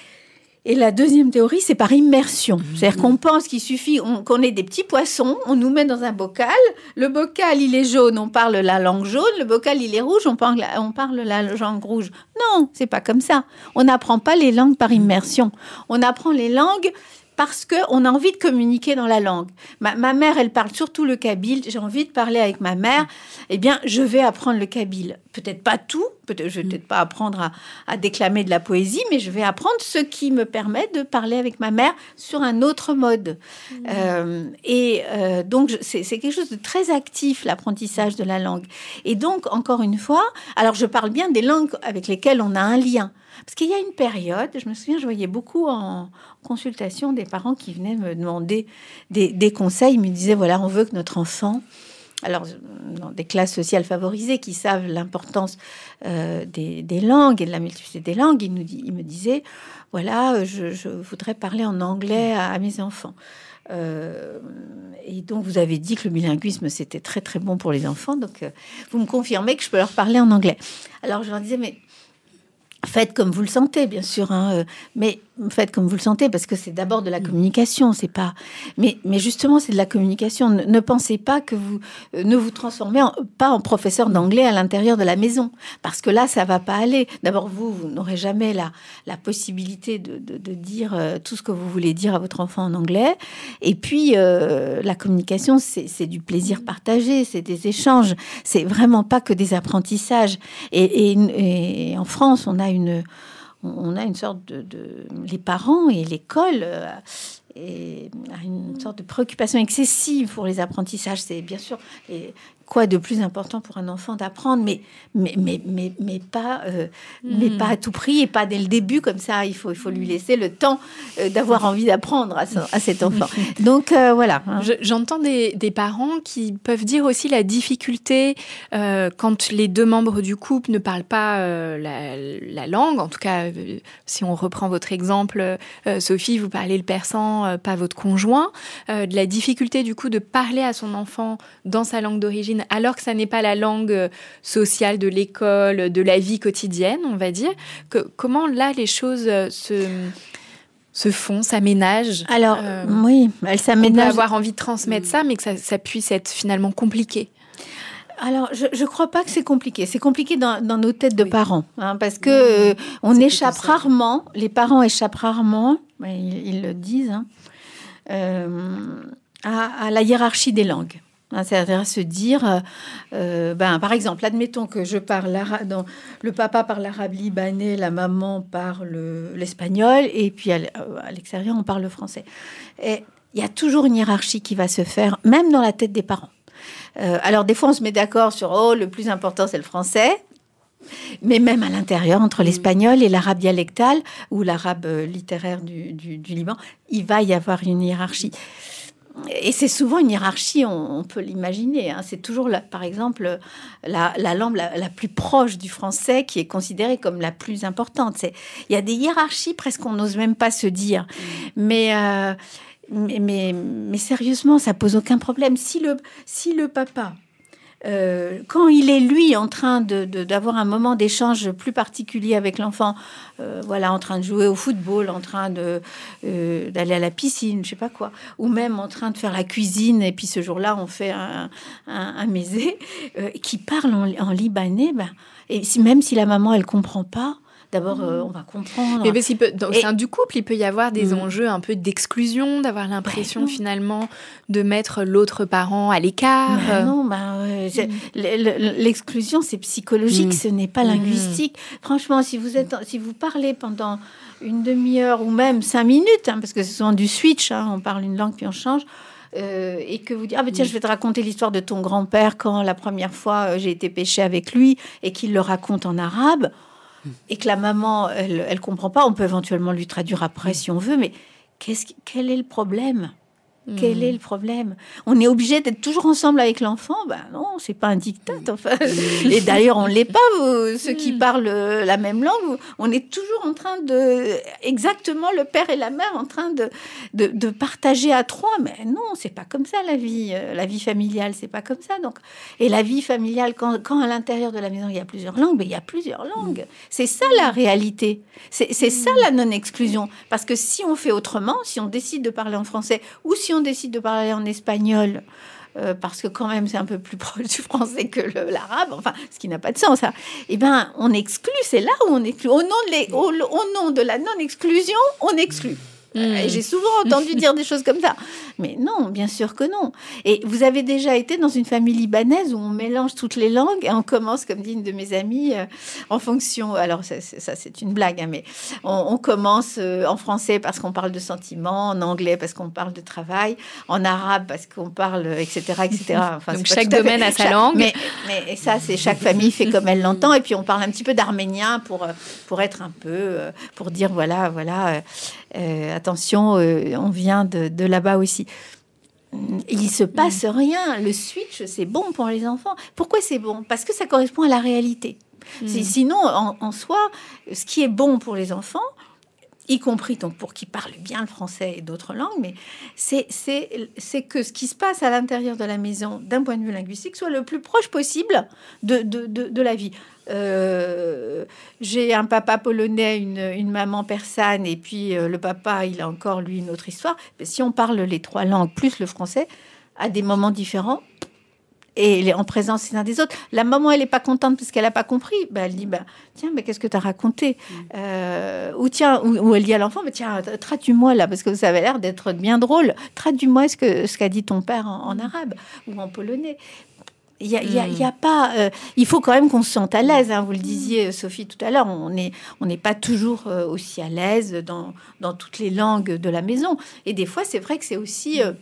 Et la deuxième théorie, c'est par immersion. Mmh. C'est-à-dire qu'on pense qu'il suffit on, qu'on ait des petits poissons, on nous met dans un bocal. Le bocal, il est jaune, on parle la langue jaune. Le bocal, il est rouge, on parle, on parle la langue rouge. Non, c'est pas comme ça. On n'apprend pas les langues par immersion. On apprend les langues parce qu'on a envie de communiquer dans la langue. Ma, ma mère, elle parle surtout le kabyle. J'ai envie de parler avec ma mère. Eh bien, je vais apprendre le kabyle. Peut-être pas tout. Peut-être, je vais peut-être pas apprendre à, à déclamer de la poésie, mais je vais apprendre ce qui me permet de parler avec ma mère sur un autre mode. Mmh. Euh, et euh, donc, je, c'est, c'est quelque chose de très actif, l'apprentissage de la langue. Et donc, encore une fois, alors je parle bien des langues avec lesquelles on a un lien. Parce qu'il y a une période, je me souviens, je voyais beaucoup en consultation des parents qui venaient me demander des, des conseils. Ils me disaient, voilà, on veut que notre enfant... Alors, dans des classes sociales favorisées qui savent l'importance euh, des, des langues et de la multiplicité des langues, ils, nous, ils me disaient, voilà, je, je voudrais parler en anglais à, à mes enfants. Euh, et donc, vous avez dit que le bilinguisme, c'était très, très bon pour les enfants. Donc, euh, vous me confirmez que je peux leur parler en anglais. Alors, je leur disais, mais... Faites comme vous le sentez, bien sûr, hein, mais faites comme vous le sentez, parce que c'est d'abord de la communication, c'est pas... Mais, mais justement, c'est de la communication. Ne, ne pensez pas que vous... Euh, ne vous transformez en, pas en professeur d'anglais à l'intérieur de la maison, parce que là, ça va pas aller. D'abord, vous, vous n'aurez jamais la, la possibilité de, de, de dire euh, tout ce que vous voulez dire à votre enfant en anglais. Et puis, euh, la communication, c'est, c'est du plaisir partagé, c'est des échanges. C'est vraiment pas que des apprentissages. Et, et, et en France, on a une, on a une sorte de, de les parents et l'école euh, et a une sorte de préoccupation excessive pour les apprentissages. C'est bien sûr les, quoi de plus important pour un enfant d'apprendre, mais mais mais mais, mais pas euh, mmh. mais pas à tout prix et pas dès le début comme ça. Il faut il faut lui laisser le temps euh, d'avoir envie d'apprendre à, à cet enfant. Donc euh, voilà. Hein. Je, j'entends des, des parents qui peuvent dire aussi la difficulté euh, quand les deux membres du couple ne parlent pas euh, la, la langue. En tout cas, euh, si on reprend votre exemple, euh, Sophie, vous parlez le persan, euh, pas votre conjoint. Euh, de la difficulté du coup de parler à son enfant dans sa langue d'origine, alors que ça n'est pas la langue sociale de l'école, de la vie quotidienne, on va dire. Que, comment là, les choses se, se font, s'aménagent? Alors, euh, oui, elles s'aménagent. On peut avoir envie de transmettre ça, mais que ça, ça puisse être finalement compliqué. Alors, je ne crois pas que c'est compliqué. C'est compliqué dans, dans nos têtes de oui. parents, hein, parce que euh, on c'est échappe rarement, les parents échappent rarement, ils, ils le disent, hein, euh, à, à la hiérarchie des langues. C'est-à-dire à se dire, euh, ben, par exemple, admettons que je parle l'arabe, donc, le papa parle l'arabe libanais, la maman parle l'espagnol, et puis à l'extérieur, on parle le français. Et il y a toujours une hiérarchie qui va se faire, même dans la tête des parents. Euh, alors, des fois, on se met d'accord sur, oh, le plus important, c'est le français. Mais même à l'intérieur, entre l'espagnol et l'arabe dialectal, ou l'arabe littéraire du, du, du Liban, il va y avoir une hiérarchie. Et c'est souvent une hiérarchie, on, on peut l'imaginer. Hein. C'est toujours, la, par exemple, la, la langue la, la plus proche du français qui est considérée comme la plus importante. C'est, il y a des hiérarchies presque qu'on n'ose même pas se dire. Mais, euh, mais, mais, mais sérieusement, ça pose aucun problème. Si le, si le papa, euh, quand il est, lui, en train de, de, d'avoir un moment d'échange plus particulier avec l'enfant, euh, voilà, en train de jouer au football, en train de, euh, d'aller à la piscine, je sais pas quoi, ou même en train de faire la cuisine, et puis ce jour-là, on fait un, un, un mésé, euh, qui parle en, en libanais, ben, et si, même si la maman, elle comprend pas, d'abord, euh, on va comprendre. Mais parce qu'il peut, dans, au Et... sein du couple, il peut y avoir des mmh. enjeux un peu d'exclusion, d'avoir l'impression ben finalement de mettre l'autre parent à l'écart. Ben non, ben, euh, mmh. l'exclusion, c'est psychologique, mmh. ce n'est pas linguistique. Mmh. Franchement, si vous, êtes, si vous parlez pendant une demi-heure ou même cinq minutes, hein, parce que c'est souvent du switch, hein, on parle une langue puis on change, Euh, et que vous dites, ah ben tiens, je vais te raconter l'histoire de ton grand-père quand la première fois euh, j'ai été pêcher avec lui, et qu'il le raconte en arabe, et que la maman, elle, elle comprend pas, on peut éventuellement lui traduire après si on veut, mais qu'est-ce, quel est le problème ? Mmh. Quel est le problème ? On est obligé d'être toujours ensemble avec l'enfant ? Ben non, c'est pas un diktat. Enfin. Et d'ailleurs, on l'est pas, vous, ceux qui parlent la même langue. On est toujours en train de... Exactement, le père et la mère en train de, de, de partager à trois. Mais non, c'est pas comme ça, la vie. La vie familiale, c'est pas comme ça. Donc. Et la vie familiale, quand, quand à l'intérieur de la maison, il y a plusieurs langues, ben, il y a plusieurs langues. C'est ça, la réalité. C'est, c'est ça, la non-exclusion. Parce que si on fait autrement, si on décide de parler en français, ou si on décide de parler en espagnol, euh, parce que quand même c'est un peu plus proche du français que le, l'arabe, enfin, ce qui n'a pas de sens, hein, eh ben, on exclut, c'est là où on exclut. Au nom de, les, au, au nom de la non-exclusion, on exclut. Mmh. Et j'ai souvent entendu dire des choses comme ça. Mais non, bien sûr que non. Et vous avez déjà été dans une famille libanaise où on mélange toutes les langues et on commence, comme dit une de mes amies, euh, en fonction... Alors, ça, c'est, ça, c'est une blague, hein, mais on, on commence euh, en français parce qu'on parle de sentiments, en anglais parce qu'on parle de travail, en arabe parce qu'on parle, et cetera, et cetera. Enfin, donc, chaque domaine a sa langue. Mais, mais et ça, c'est chaque famille fait comme elle l'entend. Et puis, on parle un petit peu d'arménien pour, pour être un peu... Euh, pour dire, voilà, voilà... Euh, Euh, attention, euh, on vient de, de là-bas aussi. Il se passe rien. Le switch, c'est bon pour les enfants. Pourquoi c'est bon ? Parce que ça correspond à la réalité. Mmh. Sinon, en, en soi, ce qui est bon pour les enfants, y compris donc pour qui parlent bien le français et d'autres langues, mais c'est, c'est, c'est que ce qui se passe à l'intérieur de la maison, d'un point de vue linguistique, soit le plus proche possible de, de, de, de la vie. Euh, j'ai un papa polonais, une, une maman persane, et puis euh, le papa, il a encore, lui, une autre histoire. Mais si on parle les trois langues, plus le français, à des moments différents, et en présence les uns des autres, la maman, elle n'est pas contente parce qu'elle n'a pas compris. Ben, elle dit, ben, tiens, mais qu'est-ce que tu as raconté mmh. euh, ou, tiens, ou, ou elle dit à l'enfant, ben, tiens, traduis-moi là, parce que ça avait l'air d'être bien drôle. Traduis-moi ce, que, ce qu'a dit ton père en, en arabe ou en polonais. Il y a, il y a, il y a pas. Euh, il faut quand même qu'on se sente à l'aise. Hein, vous le disiez, Sophie, tout à l'heure. On n'est on n'est pas toujours euh, aussi à l'aise dans, dans toutes les langues de la maison. Et des fois, c'est vrai que c'est aussi... Euh,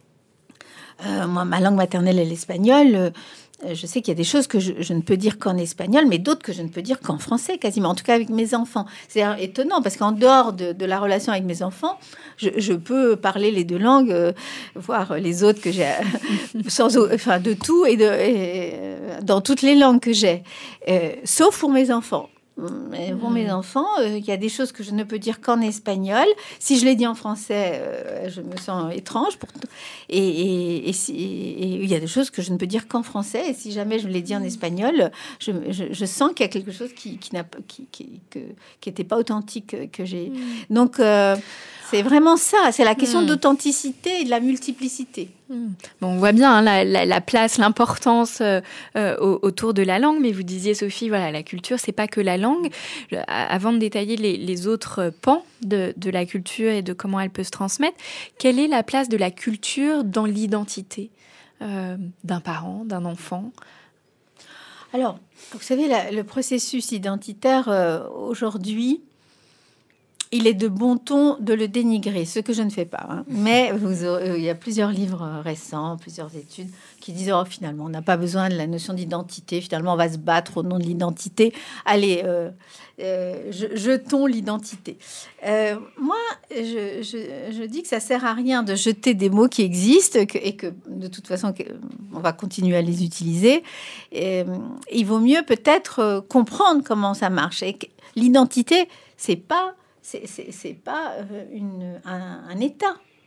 euh, moi, ma langue maternelle est l'espagnol. Euh, je sais qu'il y a des choses que je, je ne peux dire qu'en espagnol, mais d'autres que je ne peux dire qu'en français, quasiment. En tout cas, avec mes enfants. C'est étonnant, parce qu'en dehors de, de la relation avec mes enfants, je, je peux parler les deux langues, euh, voire les autres que j'ai, sans, enfin, de tout et, de, et dans toutes les langues que j'ai, euh, sauf pour mes enfants. Mais pour mes enfants, il euh, y a des choses que je ne peux dire qu'en espagnol. Si je les dis en français, euh, je me sens étrange. Pour t- et il si, y a des choses que je ne peux dire qu'en français. Et si jamais je les dis en espagnol, je, je, je sens qu'il y a quelque chose qui, qui n'a qui, qui, que, qui était pas authentique que, que j'ai. Mm. Donc, euh, c'est vraiment ça. C'est la question mm. d'authenticité et de la multiplicité. Bon, on voit bien hein, la, la, la place, l'importance euh, euh, autour de la langue, mais vous disiez, Sophie, voilà, la culture, c'est pas que la langue. Je, avant de détailler les, les autres pans de, de la culture et de comment elle peut se transmettre, quelle est la place de la culture dans l'identité euh, d'un parent, d'un enfant ? Alors, vous savez, la, le processus identitaire euh, aujourd'hui, il est de bon ton de le dénigrer, ce que je ne fais pas. Hein. Mais vous aurez, il y a plusieurs livres récents, plusieurs études qui disent oh, finalement, on n'a pas besoin de la notion d'identité. Finalement, on va se battre au nom de l'identité. Allez, euh, euh, jetons l'identité. Euh, moi, je, je, je dis que ça sert à rien de jeter des mots qui existent que, et que, de toute façon, on va continuer à les utiliser. Et, il vaut mieux peut-être comprendre comment ça marche. Et l'identité, c'est pas... C'est, c'est, c'est pas une, un, un état.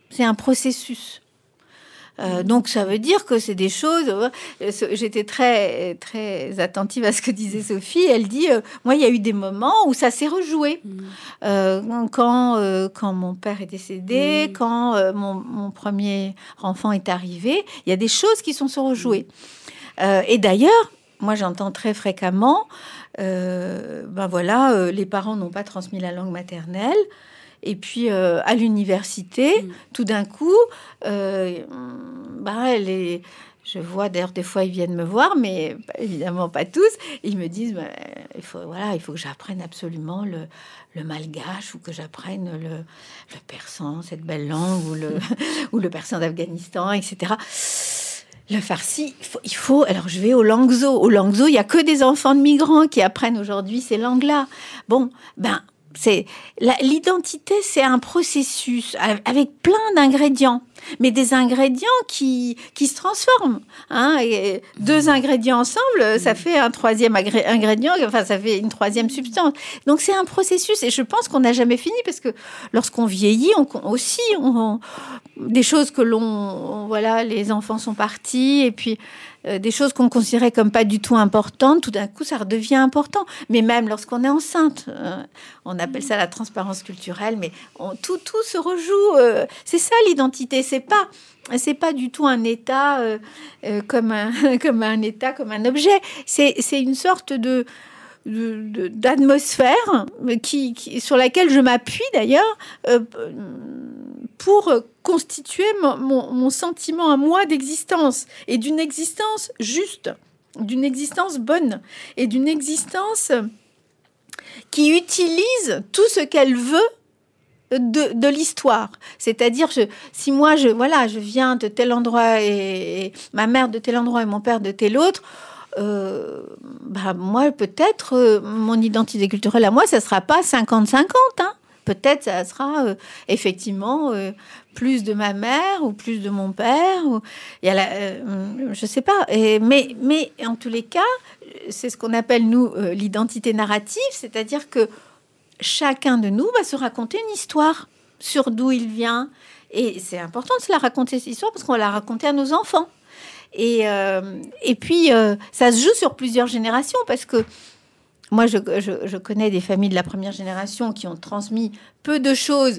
c'est un processus. Euh, donc ça veut dire que c'est des choses. Euh, j'étais très très attentive à ce que disait Sophie. Elle dit, euh, moi il y a eu des moments où ça s'est rejoué. Mmh. Euh, quand euh, quand mon père est décédé, mmh. quand euh, mon, mon premier enfant est arrivé, il y a des choses qui sont se rejouées. Mmh. Euh, et d'ailleurs, moi j'entends très fréquemment, euh, ben voilà, euh, les parents n'ont pas transmis la langue maternelle. Et puis, euh, à l'université, mmh. tout d'un coup, euh, bah, les, je vois, d'ailleurs, des fois, ils viennent me voir, mais évidemment pas tous. Ils me disent, bah, il faut, voilà, il faut que j'apprenne absolument le, le malgache ou que j'apprenne le, le persan, cette belle langue, ou le, ou le persan d'Afghanistan, et cetera. Le farsi, il faut, il faut... Alors, je vais au Langso. Au Langso, il n'y a que des enfants de migrants qui apprennent aujourd'hui ces langues-là. Bon, ben... C'est la, l'identité, c'est un processus avec plein d'ingrédients, mais des ingrédients qui qui se transforment. Hein, et deux ingrédients ensemble, ça fait un troisième agré- ingrédient. Enfin, ça fait une troisième substance. Donc, c'est un processus, et je pense qu'on n'a jamais fini parce que lorsqu'on vieillit, on, on aussi, on, on, des choses que l'on, on, voilà, les enfants sont partis, et puis. Euh, des choses qu'on considérait comme pas du tout importantes, tout d'un coup, ça redevient important. Mais même lorsqu'on est enceinte, euh, on appelle ça la transparence culturelle, mais on, tout, tout se rejoue. Euh, c'est ça l'identité. C'est pas, c'est pas du tout un état euh, euh, comme un, comme un état, comme un objet. C'est, c'est une sorte de De, de, d'atmosphère qui, qui, sur laquelle je m'appuie d'ailleurs euh, pour constituer mon, mon, mon sentiment à moi d'existence et d'une existence juste, d'une existence bonne et d'une existence qui utilise tout ce qu'elle veut de, de l'histoire. C'est-à-dire, je, si moi, je, voilà, je viens de tel endroit et, et ma mère de tel endroit et mon père de tel autre, Euh, bah moi peut-être euh, mon identité culturelle à moi ça sera pas cinquante cinquante hein. Peut-être ça sera euh, effectivement euh, plus de ma mère ou plus de mon père ou il y a la, euh, je sais pas et, mais mais en tous les cas c'est ce qu'on appelle nous euh, l'identité narrative, c'est-à-dire que chacun de nous va se raconter une histoire sur d'où il vient, et c'est important de se la raconter, cette histoire, parce qu'on va la raconter à nos enfants. Et, euh, et puis, euh, ça se joue sur plusieurs générations, parce que moi, je, je, je connais des familles de la première génération qui ont transmis peu de choses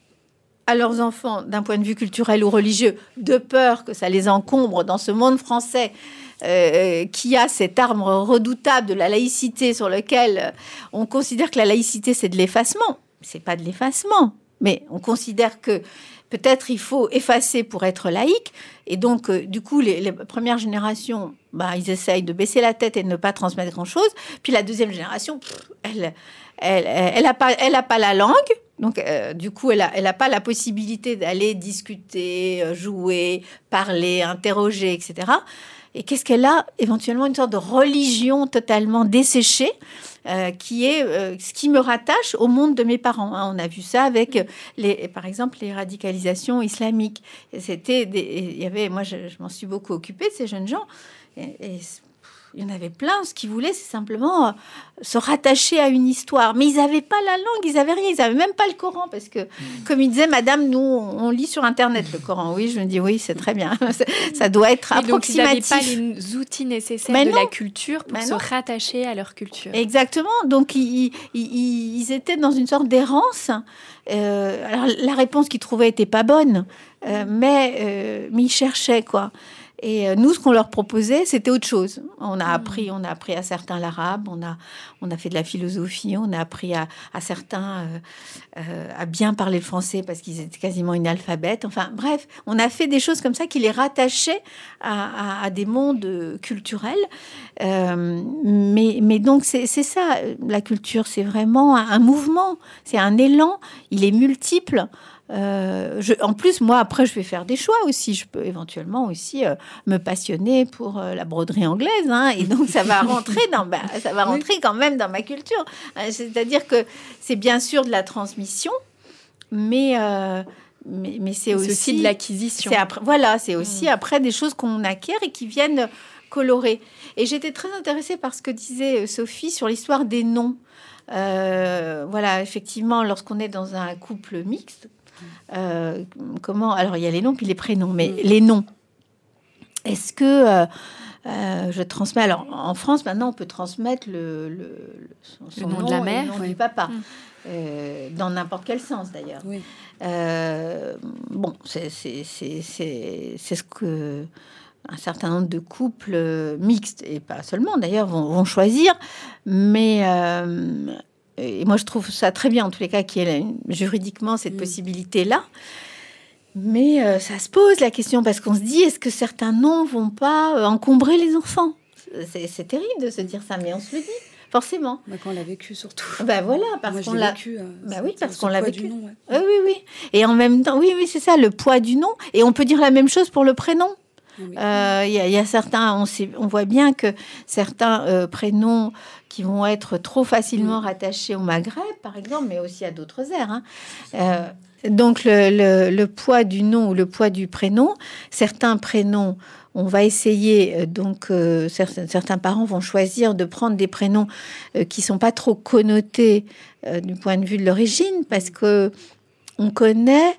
à leurs enfants d'un point de vue culturel ou religieux, de peur que ça les encombre dans ce monde français euh, qui a cet arbre redoutable de la laïcité, sur lequel on considère que la laïcité, c'est de l'effacement. C'est pas de l'effacement, mais on considère que peut-être il faut effacer pour être laïque. Et donc, euh, du coup, les, les premières générations, bah, ils essayent de baisser la tête et de ne pas transmettre grand-chose. Puis la deuxième génération, pff, elle elle, elle, elle a pas, elle a pas la langue. Donc, euh, du coup, elle a, elle a pas la possibilité d'aller discuter, jouer, parler, interroger, et cetera. Et qu'est-ce qu'elle a? Éventuellement une sorte de religion totalement desséchée, euh, qui est euh, ce qui me rattache au monde de mes parents. Hein. On a vu ça avec, les, par exemple, les radicalisations islamiques. Et c'était des, il y avait, moi, je, je m'en suis beaucoup occupée de ces jeunes gens. Et, et il y en avait plein. Ce qu'ils voulaient, c'est simplement euh, se rattacher à une histoire. Mais ils n'avaient pas la langue, ils n'avaient rien. Ils n'avaient même pas le Coran. Parce que, mmh. comme il disait, madame, nous, on lit sur Internet le Coran. Oui, je me dis, oui, c'est très bien. Ça doit être mais approximatif. Donc, ils n'avaient pas les outils nécessaires mais de non. la culture pour mais se non. rattacher à leur culture. Exactement. Donc, ils, ils, ils étaient dans une sorte d'errance. Euh, alors, la réponse qu'ils trouvaient n'était pas bonne. Euh, mais, euh, mais ils cherchaient, quoi. Et nous, ce qu'on leur proposait, c'était autre chose. On a appris, on a appris à certains l'arabe, on a, on a fait de la philosophie, on a appris à, à certains euh, euh, à bien parler le français parce qu'ils étaient quasiment inalphabètes. Enfin, bref, on a fait des choses comme ça qui les rattachaient à, à, à des mondes culturels. Euh, mais, mais donc, c'est, c'est ça, la culture, c'est vraiment un, un mouvement, c'est un élan, il est multiple. Euh, je, en plus, moi, après, je vais faire des choix aussi. Je peux éventuellement aussi euh, me passionner pour euh, la broderie anglaise, hein, et donc ça va rentrer dans, bah, ça va rentrer oui. quand même dans ma culture. Euh, c'est-à-dire que c'est bien sûr de la transmission, mais euh, mais, mais c'est, c'est aussi, aussi de l'acquisition. C'est après, voilà, c'est aussi mmh. après des choses qu'on acquiert et qui viennent colorer. Et j'étais très intéressée par ce que disait Sophie sur l'histoire des noms. Euh, voilà, effectivement, lorsqu'on est dans un couple mixte. Euh, comment... Alors, il y a les noms puis les prénoms, mais mmh. les noms. Est-ce que euh, euh, je transmets... Alors, en France, maintenant, on peut transmettre le, le, son, son le nom nom de la mère, et le nom oui. du papa. Mmh. Euh, dans n'importe quel sens, d'ailleurs. Oui. Euh, bon, c'est, c'est, c'est, c'est, c'est ce que... un certain nombre de couples euh, mixtes, et pas seulement d'ailleurs, vont, vont choisir. Mais euh, et moi, je trouve ça très bien, en tous les cas, qu'il y ait juridiquement cette mmh. possibilité-là. Mais euh, ça se pose la question, parce qu'on se dit, est-ce que certains noms vont pas euh, encombrer les enfants ? c'est, c'est terrible de se dire ça, mais on se le dit, forcément. Bah, quand on l'a vécu, surtout. Ben voilà, parce moi, qu'on je l'ai l'a vécu. Euh, bah oui, parce qu'on l'a vécu. Nom, ouais. Oui, oui, oui. Et en même temps, oui, oui, c'est ça, le poids du nom. Et on peut dire la même chose pour le prénom. Il oui. euh, y, y a certains, on, sait, on voit bien que certains euh, prénoms qui vont être trop facilement oui. rattachés au Maghreb, par exemple, mais aussi à d'autres aires. Hein. Euh, donc, le, le, le poids du nom ou le poids du prénom, certains prénoms, on va essayer, donc euh, certains, certains parents vont choisir de prendre des prénoms euh, qui ne sont pas trop connotés euh, du point de vue de l'origine, parce que on connaît...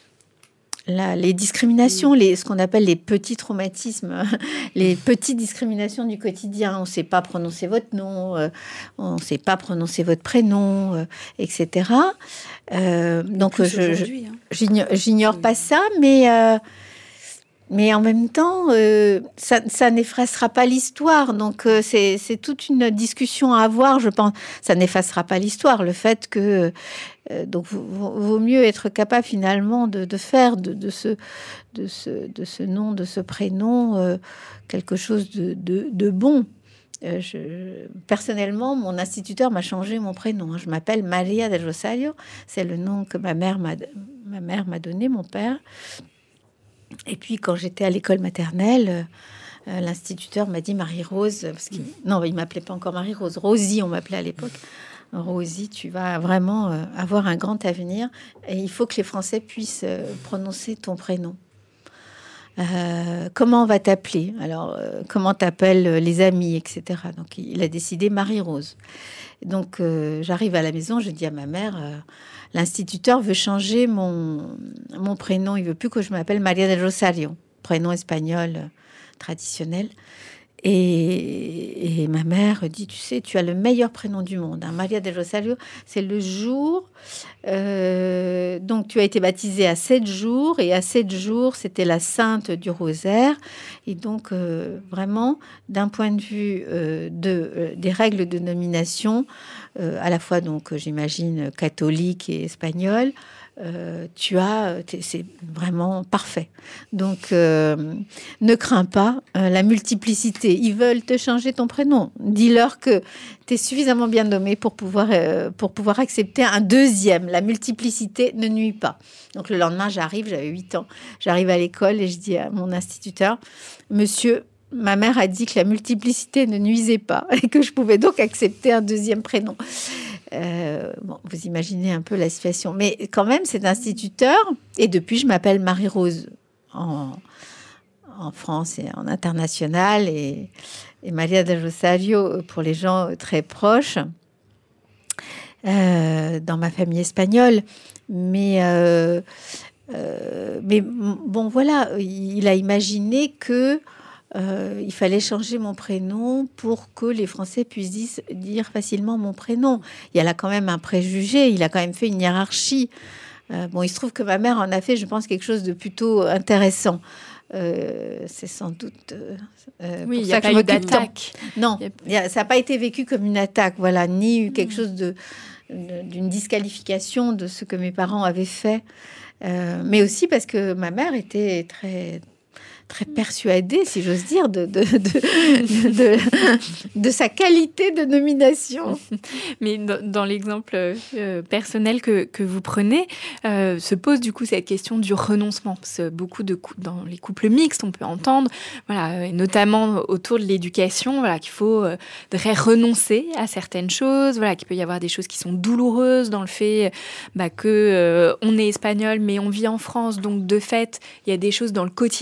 La, les discriminations, les, ce qu'on appelle les petits traumatismes, les petites discriminations du quotidien. On ne sait pas prononcer votre nom, euh, on ne sait pas prononcer votre prénom, euh, et cetera. Euh, donc, je, je, hein. j'ignore, j'ignore oui. pas ça, mais, euh, mais en même temps, euh, ça, ça n'effacera pas l'histoire. Donc, euh, c'est, c'est toute une discussion à avoir, je pense. Ça n'effacera pas l'histoire, le fait que... Euh, donc, vaut, vaut mieux être capable finalement de, de faire de, de, ce, de, ce, de ce nom, de ce prénom, euh, quelque chose de, de, de bon. Euh, je, personnellement, mon instituteur m'a changé mon prénom. Je m'appelle Maria del Rosario. C'est le nom que ma mère m'a, ma mère m'a donné, mon père. Et puis, quand j'étais à l'école maternelle, euh, l'instituteur m'a dit Marie-Rose. Parce qu'il, non, il ne m'appelait pas encore Marie-Rose. Rosie, on m'appelait à l'époque. Rosie, tu vas vraiment euh, avoir un grand avenir et il faut que les Français puissent euh, prononcer ton prénom. Euh, comment on va t'appeler ? Alors, euh, comment t'appellent les amis, et cetera. Donc, il a décidé Marie-Rose. Donc, euh, j'arrive à la maison, je dis à ma mère, euh, l'instituteur veut changer mon, mon prénom. Il veut plus que je m'appelle Maria del Rosario, prénom espagnol euh, traditionnel. Et, et ma mère dit, tu sais, tu as le meilleur prénom du monde. Hein. Maria del Rosario, c'est le jour... Euh, donc, tu as été baptisée à sept jours. Et à sept jours, c'était la sainte du rosaire. Et donc, euh, vraiment, d'un point de vue euh, de, euh, des règles de nomination, euh, à la fois, donc, j'imagine, catholique et espagnole, Euh, tu as, c'est vraiment parfait. Donc, euh, ne crains pas euh, la multiplicité. Ils veulent te changer ton prénom. Dis-leur que tu es suffisamment bien nommé pour pouvoir, euh, pour pouvoir accepter un deuxième. La multiplicité ne nuit pas. Donc, le lendemain, j'arrive, j'avais huit ans. J'arrive à l'école et je dis à mon instituteur, monsieur, ma mère a dit que la multiplicité ne nuisait pas et que je pouvais donc accepter un deuxième prénom. Euh, bon, vous imaginez un peu la situation. Mais quand même, cet instituteur, et depuis, je m'appelle Marie-Rose en, en France et en international, et, et Maria del Rosario pour les gens très proches, euh, dans ma famille espagnole. Mais, euh, euh, mais bon, voilà, il a imaginé que Euh, il fallait changer mon prénom pour que les Français puissent dire facilement mon prénom. Il y a là quand même un préjugé, il a quand même fait une hiérarchie. Euh, bon, il se trouve que ma mère en a fait, je pense, quelque chose de plutôt intéressant. Euh, c'est sans doute euh, oui, pour il ça a que pas je eu m'occupe tant. d'attaque. Non, y a, ça n'a pas été vécu comme une attaque, voilà, ni eu quelque mmh. chose de, d'une disqualification de ce que mes parents avaient fait. Euh, mais aussi parce que ma mère était très... très persuadée, si j'ose dire, de, de, de, de, de sa qualité de nomination. Mais dans, dans l'exemple euh, personnel que, que vous prenez, euh, se pose du coup cette question du renoncement. Parce que beaucoup de cou- dans les couples mixtes, on peut entendre, voilà, et notamment autour de l'éducation, voilà, qu'il faut euh, renoncer à certaines choses, voilà, qu'il peut y avoir des choses qui sont douloureuses dans le fait bah, que euh, on est espagnol, mais on vit en France, donc de fait, il y a des choses dans le quotidien qui existent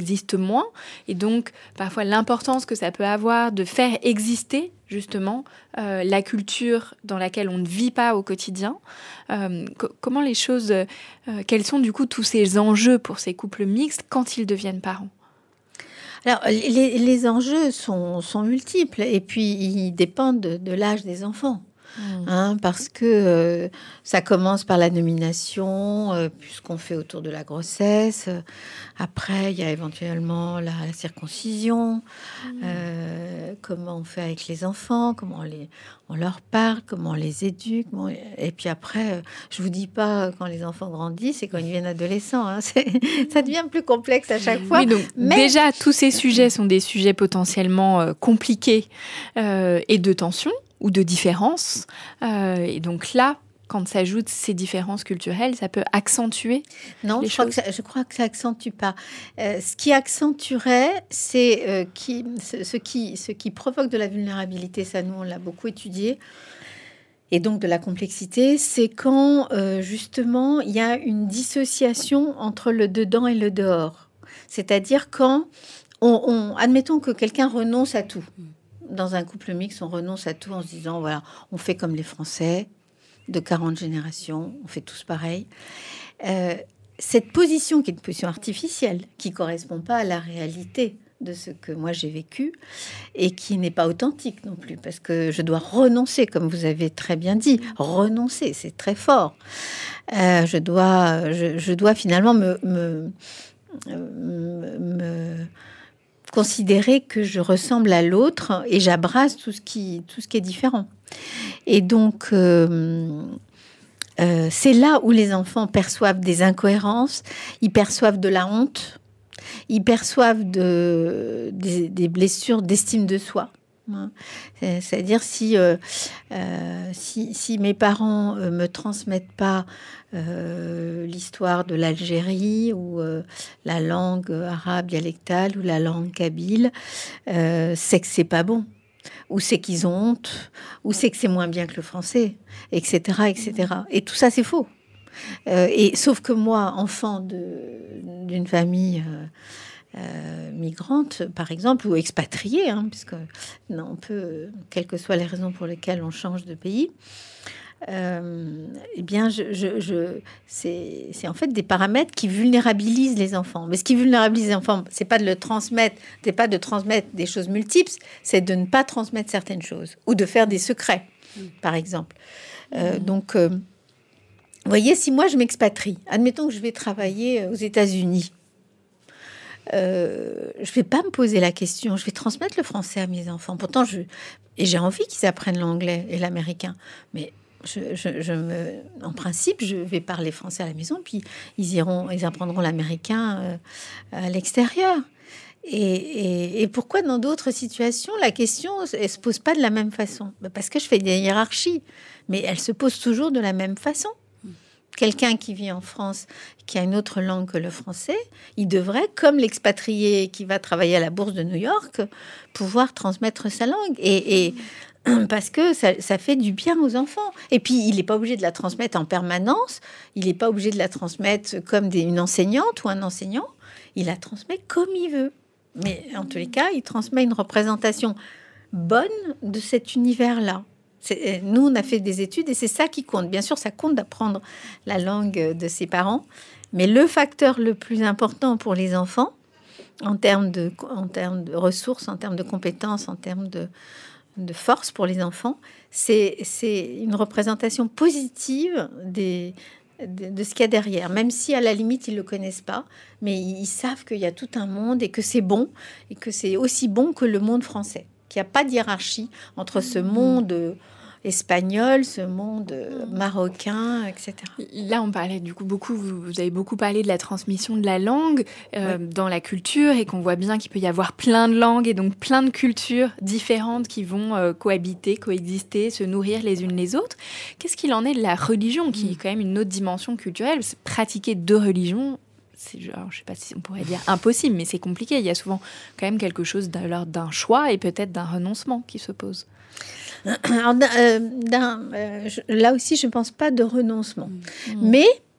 existe moins. Et donc, parfois, l'importance que ça peut avoir de faire exister, justement, euh, la culture dans laquelle on ne vit pas au quotidien. Euh, co- comment les choses... Euh, quels sont, du coup, tous ces enjeux pour ces couples mixtes quand ils deviennent parents ? Alors, les, les enjeux sont, sont multiples et puis ils dépendent de, de l'âge des enfants. Mmh. Hein, parce que euh, ça commence par la nomination, euh, puisqu'on fait autour de la grossesse. Après, il y a éventuellement la, la circoncision. Mmh. Euh, comment on fait avec les enfants, comment on, les, on leur parle, comment on les éduque. Bon, et puis après, euh, je vous dis pas quand les enfants grandissent et quand ils deviennent adolescents. Hein, c'est, ça devient plus complexe à chaque fois. Oui, donc, mais... Déjà, tous ces sujets sont des sujets potentiellement euh, compliqués euh, et de tension ou de différences. Euh, et donc là, quand s'ajoutent ces différences culturelles, ça peut accentuer non, les je choses. Crois que ça, je crois que ça accentue pas. Euh, ce qui accentuerait, c'est euh, qui, ce, ce, qui, ce qui provoque de la vulnérabilité, ça nous, on l'a beaucoup étudié, et donc de la complexité, c'est quand, euh, justement, il y a une dissociation entre le dedans et le dehors. C'est-à-dire quand, on, on, admettons que quelqu'un renonce à tout. Dans un couple mixte, on renonce à tout en se disant, voilà, on fait comme les Français de quarante générations, on fait tous pareil. Euh, cette position qui est une position artificielle, qui ne correspond pas à la réalité de ce que moi j'ai vécu et qui n'est pas authentique non plus, parce que je dois renoncer, comme vous avez très bien dit, renoncer, c'est très fort. Euh, je, dois, je, je dois finalement me... me, me, me considérer que je ressemble à l'autre et j'abrace tout ce qui, tout ce qui est différent. Et donc, euh, euh, c'est là où les enfants perçoivent des incohérences, ils perçoivent de la honte, ils perçoivent de, des, des blessures d'estime de soi. C'est-à-dire si, euh, euh, si, si mes parents euh, me transmettent pas euh, l'histoire de l'Algérie ou euh, la langue arabe dialectale ou la langue kabyle, euh, c'est que c'est pas bon, ou c'est qu'ils ont honte, ou c'est que c'est moins bien que le français, et cetera, et cetera. Et tout ça, c'est faux. Euh, et sauf que moi, enfant de, d'une famille euh, Euh, migrantes, par exemple, ou expatriées, hein, puisque non, on peut, quelles que soient les raisons pour lesquelles on change de pays, euh, eh bien, je, je, je, c'est, c'est en fait des paramètres qui vulnérabilisent les enfants. Mais ce qui vulnérabilise les enfants, c'est pas de le transmettre, c'est pas de transmettre des choses multiples, c'est de ne pas transmettre certaines choses ou de faire des secrets, par exemple. Euh, mmh. Donc, euh, vous voyez, si moi je m'expatrie, admettons que je vais travailler aux États-Unis. Euh, je vais pas me poser la question, je vais transmettre le français à mes enfants. Pourtant, je, et j'ai envie qu'ils apprennent l'anglais et l'américain. Mais je, je, je me, en principe, je vais parler français à la maison, puis ils iront, ils apprendront l'américain euh, à l'extérieur. Et, et, et pourquoi dans d'autres situations, la question elle se pose pas de la même façon? Parce que je fais des hiérarchies, mais elle se pose toujours de la même façon. Quelqu'un qui vit en France, qui a une autre langue que le français, il devrait, comme l'expatrié qui va travailler à la Bourse de New York, pouvoir transmettre sa langue. Et, et parce que ça, ça fait du bien aux enfants. Et puis, il n'est pas obligé de la transmettre en permanence. Il n'est pas obligé de la transmettre comme des, une enseignante ou un enseignant. Il la transmet comme il veut. Mais en tous les cas, il transmet une représentation bonne de cet univers-là. C'est, nous, on a fait des études et c'est ça qui compte. Bien sûr, ça compte d'apprendre la langue de ses parents, mais le facteur le plus important pour les enfants, en termes de, en termes de ressources, en termes de compétences, en termes de, de force pour les enfants, c'est, c'est une représentation positive des, de, de ce qu'il y a derrière. Même si, à la limite, ils ne le connaissent pas, mais ils savent qu'il y a tout un monde et que c'est bon, et que c'est aussi bon que le monde français. Qu'il n'y a pas de hiérarchie entre ce monde espagnol, ce monde marocain, et cetera. Là, on parlait du coup beaucoup, vous avez beaucoup parlé de la transmission de la langue euh, oui. dans la culture et qu'on voit bien qu'il peut y avoir plein de langues et donc plein de cultures différentes qui vont euh, cohabiter, coexister, se nourrir les unes les autres. Qu'est-ce qu'il en est de la religion, qui est quand même une autre dimension culturelle? Pratiquer deux religions, c'est, alors, je ne sais pas si on pourrait dire impossible, mais c'est compliqué. Il y a souvent quand même quelque chose de l'ordre d'un choix et peut-être d'un renoncement qui se pose. Alors, euh, d'un, euh, je, là aussi, je ne pense pas de renoncement. Mmh. Mais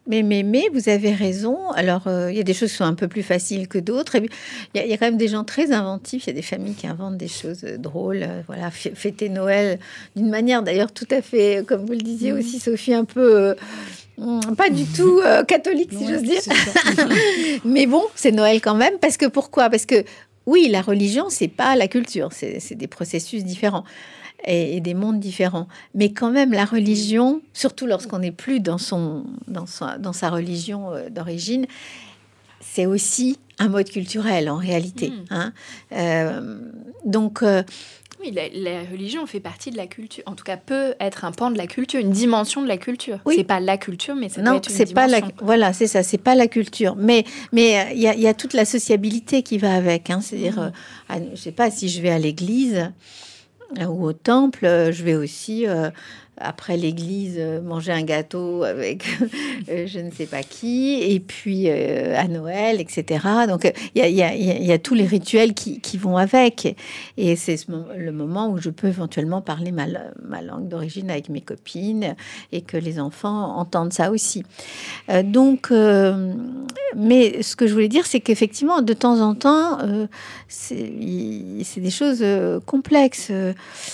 Mais, mais, mais, vous avez raison. Alors, il euh, y a des choses qui sont un peu plus faciles que d'autres. Il y, y a quand même des gens très inventifs. Il y a des familles qui inventent des choses drôles. Euh, voilà, fêter Noël d'une manière, d'ailleurs, tout à fait, comme vous le disiez mmh. aussi, Sophie, un peu... Euh, pas du tout euh, catholique, si ouais, j'ose dire. Mais bon, c'est Noël quand même. Parce que pourquoi ? Parce que, oui, la religion, c'est pas la culture. C'est, c'est des processus différents. Et, et des mondes différents. Mais quand même, la religion, surtout lorsqu'on n'est plus dans, son, dans, sa, dans sa religion euh, d'origine, c'est aussi un mode culturel, en réalité. Mmh. Hein. Euh, donc... Euh, oui, la, la religion fait partie de la culture. En tout cas, peut être un pan de la culture, une dimension de la culture. Oui. C'est pas la culture, mais ça non, peut être une c'est dimension. Pas la, voilà, c'est ça, c'est pas la culture. Mais mais il y, y a toute la sociabilité qui va avec. Hein. C'est-à-dire, mmh. euh, je sais pas, si je vais à l'église... ou au temple, je vais aussi, euh, après l'église, manger un gâteau avec euh, je ne sais pas qui, et puis euh, à Noël, et cetera. Donc, il y a, y, a, y a tous les rituels qui, qui vont avec. Et c'est ce, le moment où je peux éventuellement parler ma, ma langue d'origine avec mes copines et que les enfants entendent ça aussi. Euh, donc, euh, mais ce que je voulais dire, c'est qu'effectivement, de temps en temps, euh, c'est, c'est des choses euh, complexes. Euh,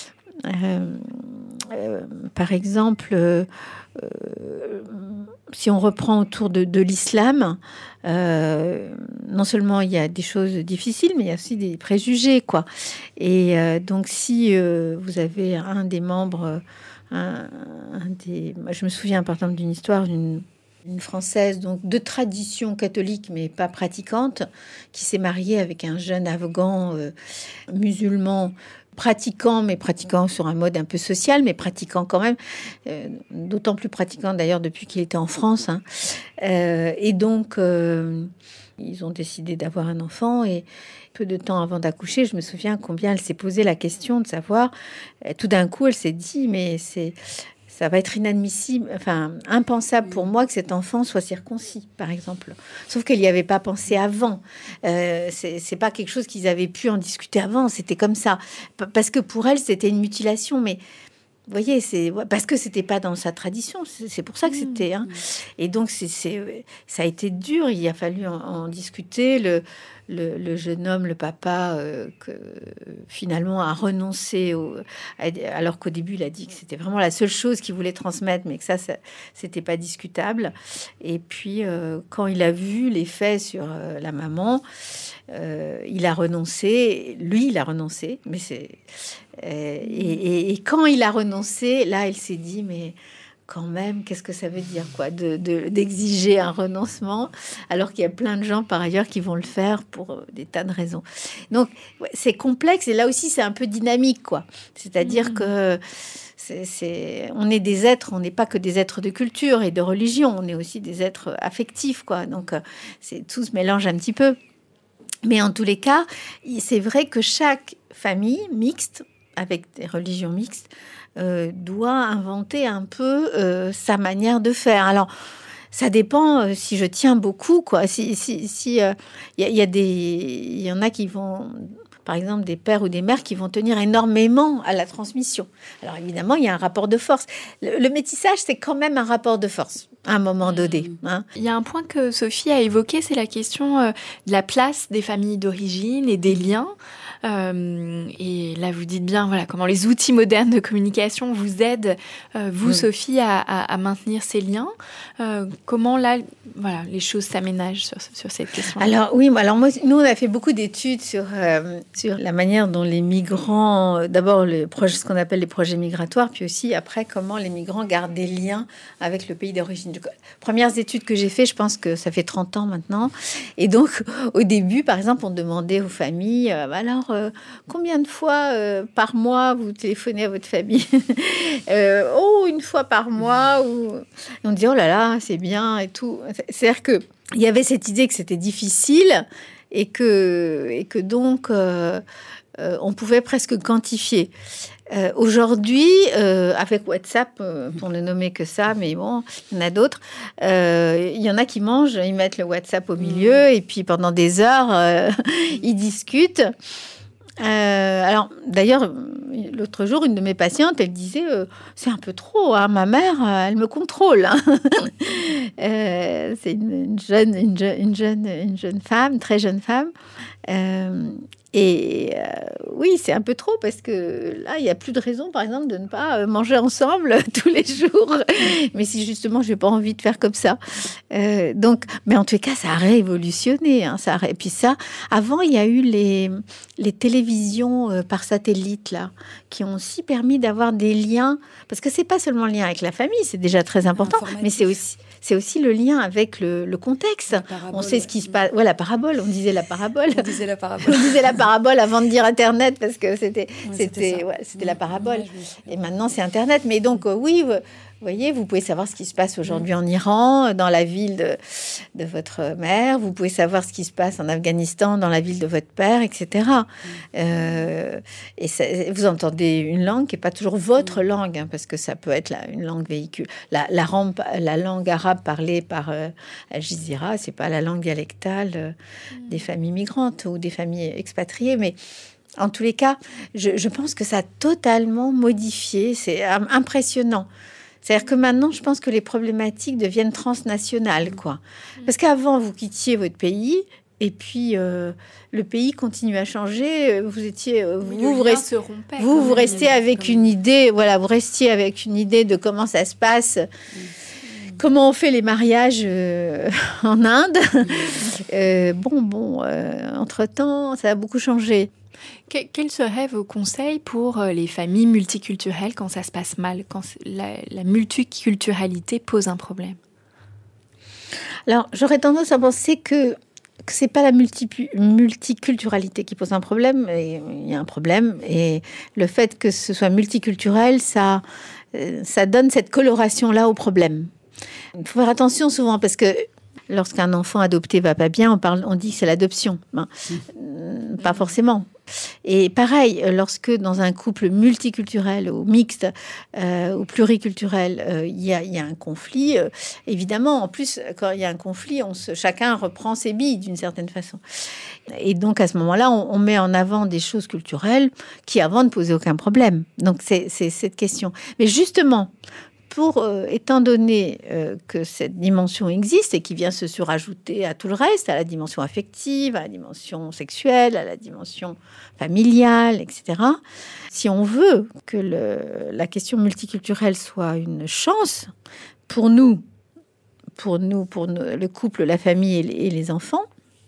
euh, par exemple, euh, euh, si on reprend autour de, de l'islam, euh, non seulement il y a des choses difficiles, mais il y a aussi des préjugés, quoi. Et euh, donc, si euh, vous avez un des membres, un, un des, moi, je me souviens par exemple d'une histoire d'une une Française donc de tradition catholique mais pas pratiquante, qui s'est mariée avec un jeune Afghan euh, musulman pratiquant, mais pratiquant sur un mode un peu social, mais pratiquant quand même, euh, d'autant plus pratiquant d'ailleurs depuis qu'il était en France. Hein. Euh, et donc, euh, ils ont décidé d'avoir un enfant et peu de temps avant d'accoucher, je me souviens combien elle s'est posé la question de savoir, euh, tout d'un coup, elle s'est dit, mais c'est... ça va être inadmissible, enfin impensable pour moi que cet enfant soit circoncis, par exemple. Sauf qu'elle n'y avait pas pensé avant. Euh, c'est, c'est pas quelque chose qu'ils avaient pu en discuter avant. C'était comme ça, parce que pour elle c'était une mutilation. Mais vous voyez, c'est parce que c'était pas dans sa tradition. C'est, c'est pour ça que c'était. Hein. Et donc c'est, c'est, ça a été dur. Il a fallu en, en discuter. Le Le, le jeune homme, le papa, euh, que finalement a renoncé, au, alors qu'au début il a dit que c'était vraiment la seule chose qu'il voulait transmettre, mais que ça, ça c'était pas discutable. Et puis euh, quand il a vu les faits sur euh, la maman, euh, il a renoncé. Lui, il a renoncé, mais c'est euh, et, et, et quand il a renoncé, là, il s'est dit mais quand même, qu'est-ce que ça veut dire, quoi, de, de, d'exiger un renoncement, alors qu'il y a plein de gens, par ailleurs, qui vont le faire pour des tas de raisons. Donc, ouais, c'est complexe, et là aussi, c'est un peu dynamique, quoi. C'est-à-dire mmh. que c'est, c'est, on est des êtres, on n'est pas que des êtres de culture et de religion, on est aussi des êtres affectifs, quoi. Donc, c'est, tout se mélange un petit peu. Mais en tous les cas, c'est vrai que chaque famille mixte, avec des religions mixtes, Euh, doit inventer un peu euh, sa manière de faire. Alors, ça dépend euh, si je tiens beaucoup, quoi. Si, si, si, euh, y a, y a des, il y en a qui vont, par exemple, des pères ou des mères qui vont tenir énormément à la transmission. Alors, évidemment, il y a un rapport de force. Le, le métissage, c'est quand même un rapport de force à un moment donné. Hein. Il y a un point que Sophie a évoqué, c'est la question euh, de la place des familles d'origine et des liens. Euh, et là, vous dites bien, voilà, comment les outils modernes de communication vous aident, euh, vous, mmh. Sophie, à, à, à maintenir ces liens. Euh, comment là, voilà, les choses s'aménagent sur, sur cette question. Alors oui, alors moi, nous, on a fait beaucoup d'études sur euh, sur la manière dont les migrants, euh, d'abord les projets, ce qu'on appelle les projets migratoires, puis aussi après comment les migrants gardent des liens avec le pays d'origine. Premières études que j'ai fait, je pense que ça fait trente ans maintenant. Et donc, au début, par exemple, on demandait aux familles, euh, alors. Euh, combien de fois euh, par mois vous téléphonez à votre famille? euh, Oh, une fois par mois. Ou... Et on dit, oh là là, c'est bien et tout. C'est-à-dire qu'il y avait cette idée que c'était difficile et que, et que donc euh, euh, on pouvait presque quantifier. Euh, aujourd'hui, euh, avec WhatsApp, euh, pour ne nommer que ça, mais bon, il y en a d'autres, euh, il y en a qui mangent, ils mettent le WhatsApp au milieu, mmh. et puis pendant des heures, euh, ils discutent. Euh, alors, d'ailleurs, l'autre jour, une de mes patientes, elle disait euh, c'est un peu trop, hein, ma mère, elle me contrôle. Hein. euh, c'est une, une, jeune, une, je, une, jeune, une jeune femme, très jeune femme. Euh, et euh, oui, c'est un peu trop parce que là, il n'y a plus de raison, par exemple, de ne pas manger ensemble tous les jours. Mais si justement, je n'ai pas envie de faire comme ça. Euh, donc, mais en tout cas, ça a révolutionné. Hein, ça a, et puis ça, avant, il y a eu les, les télévisions euh, par satellite, là, qui ont aussi permis d'avoir des liens. Parce que ce n'est pas seulement le lien avec la famille, c'est déjà très important, mais c'est aussi... C'est aussi le lien avec le, le contexte. Parabole, on sait ce qui se passe. Ouais, la parabole. On disait la parabole. On disait la parabole. on disait la parabole avant de dire Internet parce que c'était, ouais, c'était, c'était, ouais, c'était la parabole. Ouais, et maintenant, c'est Internet. Mais donc, euh, oui, vous voyez, vous pouvez savoir ce qui se passe aujourd'hui en Iran, dans la ville de, de votre mère. Vous pouvez savoir ce qui se passe en Afghanistan, dans la ville de votre père, et cetera. Euh, et ça, vous entendez une langue qui n'est pas toujours votre langue, hein, parce que ça peut être la, une langue véhicule. La, la, rampe, la langue arabe parlée par euh, Al Jazeera, c'est pas la langue dialectale euh, des familles migrantes ou des familles expatriées, mais en tous les cas, je, je pense que ça a totalement modifié. C'est impressionnant. C'est-à-dire que maintenant, je pense que les problématiques deviennent transnationales, quoi. Parce qu'avant, vous quittiez votre pays. Et puis, euh, le pays continue à changer. Vous étiez, euh, vous, vous, restez, rompait, vous, vous restez avec une idée, voilà, vous restiez avec une idée de comment ça se passe, mmh. comment on fait les mariages euh, en Inde. Mmh. Euh, bon, bon, euh, entre-temps, ça a beaucoup changé. Que, quels seraient vos conseils pour les familles multiculturelles quand ça se passe mal, quand la, la multiculturalité pose un problème? Alors, j'aurais tendance à penser que que c'est pas la multi, multiculturalité qui pose un problème. Il y a un problème, et le fait que ce soit multiculturel, ça, ça donne cette coloration-là au problème. Il faut faire attention souvent parce que lorsqu'un enfant adopté va pas bien, on parle, on dit que c'est l'adoption. Ben, mmh. Pas forcément. Et pareil, lorsque dans un couple multiculturel ou mixte euh, ou pluriculturel, il euh, y, y a un conflit, euh, évidemment, en plus, quand il y a un conflit, on se, chacun reprend ses billes d'une certaine façon. Et donc, à ce moment-là, on, on met en avant des choses culturelles qui, avant, ne posaient aucun problème. Donc, c'est, c'est cette question. Mais justement, pour, euh, étant donné euh, que cette dimension existe et qui vient se surajouter à tout le reste, à la dimension affective, à la dimension sexuelle, à la dimension familiale, et cetera, si on veut que le, la question multiculturelle soit une chance pour nous, pour nous, pour nous, le couple, la famille et les, et les enfants,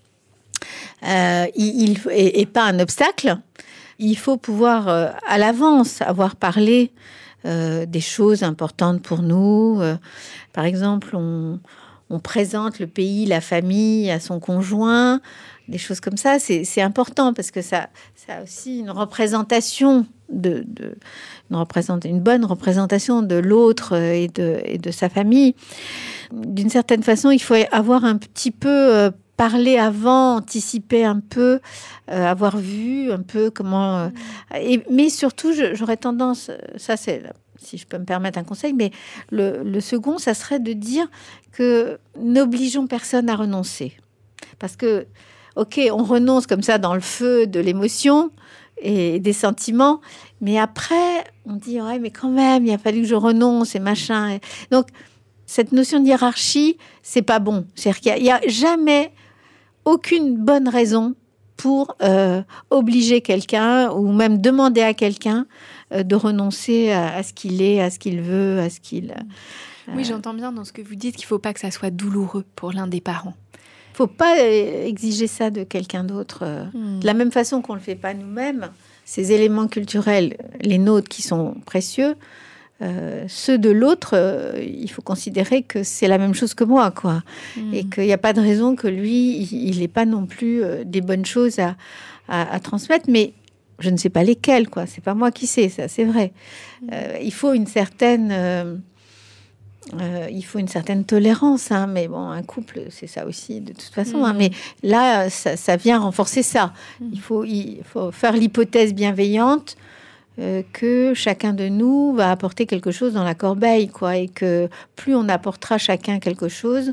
euh, il, il, et, et pas un obstacle, il faut pouvoir euh, à l'avance avoir parlé Euh, des choses importantes pour nous. Euh, par exemple, on, on présente le pays, la famille à son conjoint, des choses comme ça. C'est, c'est important parce que ça, ça a aussi une représentation de, de une, représente, une bonne représentation de l'autre et de, et de sa famille. D'une certaine façon, il faut avoir un petit peu euh, parler avant, anticiper un peu, euh, avoir vu un peu comment... Euh, et, mais surtout, je, j'aurais tendance... Ça, c'est, si je peux me permettre un conseil, mais le, le second, ça serait de dire que n'obligeons personne à renoncer. Parce que, OK, on renonce comme ça dans le feu de l'émotion et des sentiments, mais après, on dit, ouais, mais quand même, il a fallu que je renonce et machin. Donc, cette notion de hiérarchie, c'est pas bon. C'est-à-dire qu'il n'y a, a jamais aucune bonne raison pour euh, obliger quelqu'un ou même demander à quelqu'un euh, de renoncer à, à ce qu'il est, à ce qu'il veut, à ce qu'il... Euh... Oui, j'entends bien dans ce que vous dites qu'il ne faut pas que ça soit douloureux pour l'un des parents. Il ne faut pas exiger ça de quelqu'un d'autre. Mmh. De la même façon qu'on ne le fait pas nous-mêmes, ces éléments culturels, les nôtres qui sont précieux, Euh, ceux de l'autre, euh, il faut considérer que c'est la même chose que moi, quoi. Mmh. Et qu'il n'y a pas de raison que lui, il n'ait pas non plus euh, des bonnes choses à, à, à transmettre, mais je ne sais pas lesquelles, quoi. C'est pas moi qui sais, ça, c'est vrai. Mmh. Euh, il faut une certaine, euh, euh, il faut une certaine tolérance, hein, mais bon, un couple, c'est ça aussi, de toute façon. Mmh. Hein, mais là, ça, ça vient renforcer ça. Mmh. Il faut, il faut faire l'hypothèse bienveillante. Euh, que chacun de nous va apporter quelque chose dans la corbeille, quoi, et que plus on apportera chacun quelque chose,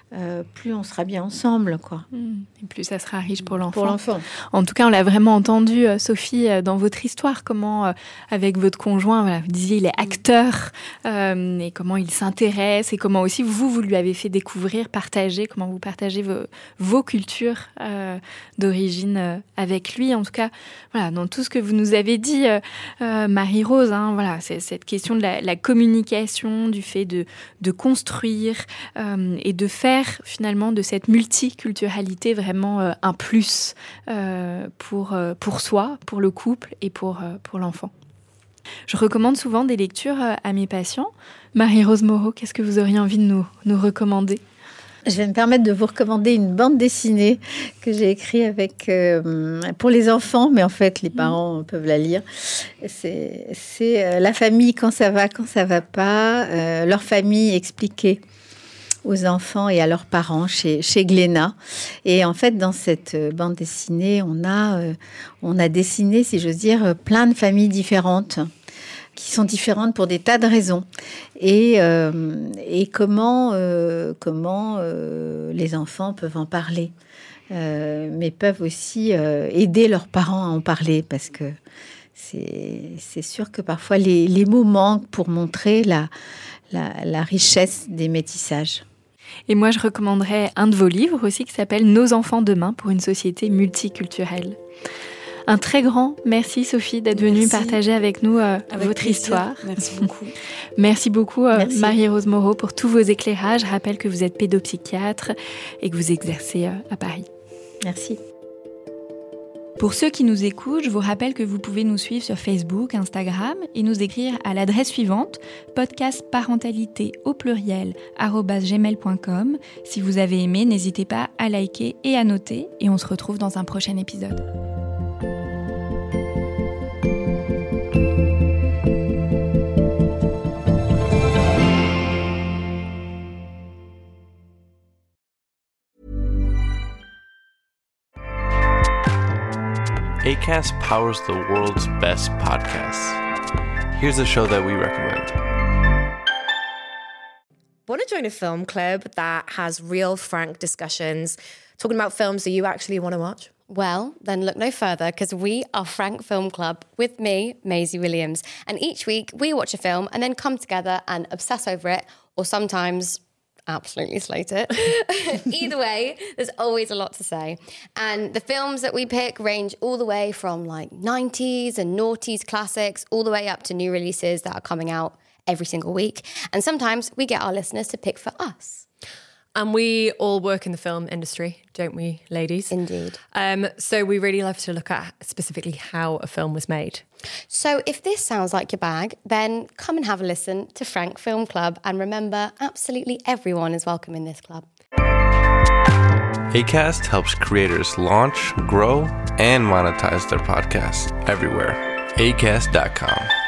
euh, plus on sera bien ensemble, quoi. Et plus ça sera riche pour l'enfant. Pour l'enfant. En tout cas, on l'a vraiment entendu, Sophie, dans votre histoire, comment, avec votre conjoint, voilà, vous disiez, il est acteur, euh, et comment il s'intéresse, et comment aussi vous, vous lui avez fait découvrir, partager, comment vous partagez vos, vos cultures euh, d'origine euh, avec lui. En tout cas, voilà, dans tout ce que vous nous avez dit, euh, euh, Marie-Rose, hein, voilà, c'est cette question de la, la communication, du fait de, de construire euh, et de faire finalement de cette multiculturalité vraiment euh, un plus euh, pour, euh, pour soi, pour le couple et pour, euh, pour l'enfant. Je recommande souvent des lectures euh, à mes patients. Marie-Rose Moreau, qu'est-ce que vous auriez envie de nous, nous recommander ? Je vais me permettre de vous recommander une bande dessinée que j'ai écrite avec, euh, pour les enfants, mais en fait, les parents peuvent la lire. C'est, c'est euh, la famille quand ça va, quand ça va pas, euh, leur famille expliquée aux enfants et à leurs parents chez, chez Glénat. Et en fait, dans cette bande dessinée, on a, euh, on a dessiné, si j'ose dire, plein de familles différentes, qui sont différentes pour des tas de raisons. Et, euh, et comment, euh, comment euh, les enfants peuvent en parler, euh, mais peuvent aussi euh, aider leurs parents à en parler, parce que c'est, c'est sûr que parfois les, les mots manquent pour montrer la, la, la richesse des métissages. Et moi, je recommanderais un de vos livres aussi qui s'appelle « Nos enfants demain pour une société multiculturelle ». Un très grand merci, Sophie, d'être merci. venue partager avec nous euh, avec votre plaisir. histoire. Merci beaucoup. Merci beaucoup, euh, merci. Marie-Rose Moreau, pour tous vos éclairages. Je rappelle que vous êtes pédopsychiatre et que vous exercez euh, à Paris. Merci. Pour ceux qui nous écoutent, je vous rappelle que vous pouvez nous suivre sur Facebook, Instagram et nous écrire à l'adresse suivante, podcastparentalité au pluriel arobase gmail point com. Si vous avez aimé, n'hésitez pas à liker et à noter. Et on se retrouve dans un prochain épisode. Acast powers the world's best podcasts. Here's a show that we recommend. Want to join a film club that has real, frank discussions, talking about films that you actually want to watch? Well, then look no further, because we are Frank Film Club with me, Maisie Williams. And each week we watch a film and then come together and obsess over it, or sometimes absolutely slate it. Either way, there's always a lot to say. And the films that we pick range all the way from like nineties and noughties classics, all the way up to new releases that are coming out every single week. And sometimes we get our listeners to pick for us. And we all work in the film industry, don't we, ladies? Indeed. Um, so we really love to look at specifically how a film was made. So if this sounds like your bag, then come and have a listen to Frank Film Club. And remember, absolutely everyone is welcome in this club. Acast helps creators launch, grow, and monetize their podcasts everywhere. acast dot com.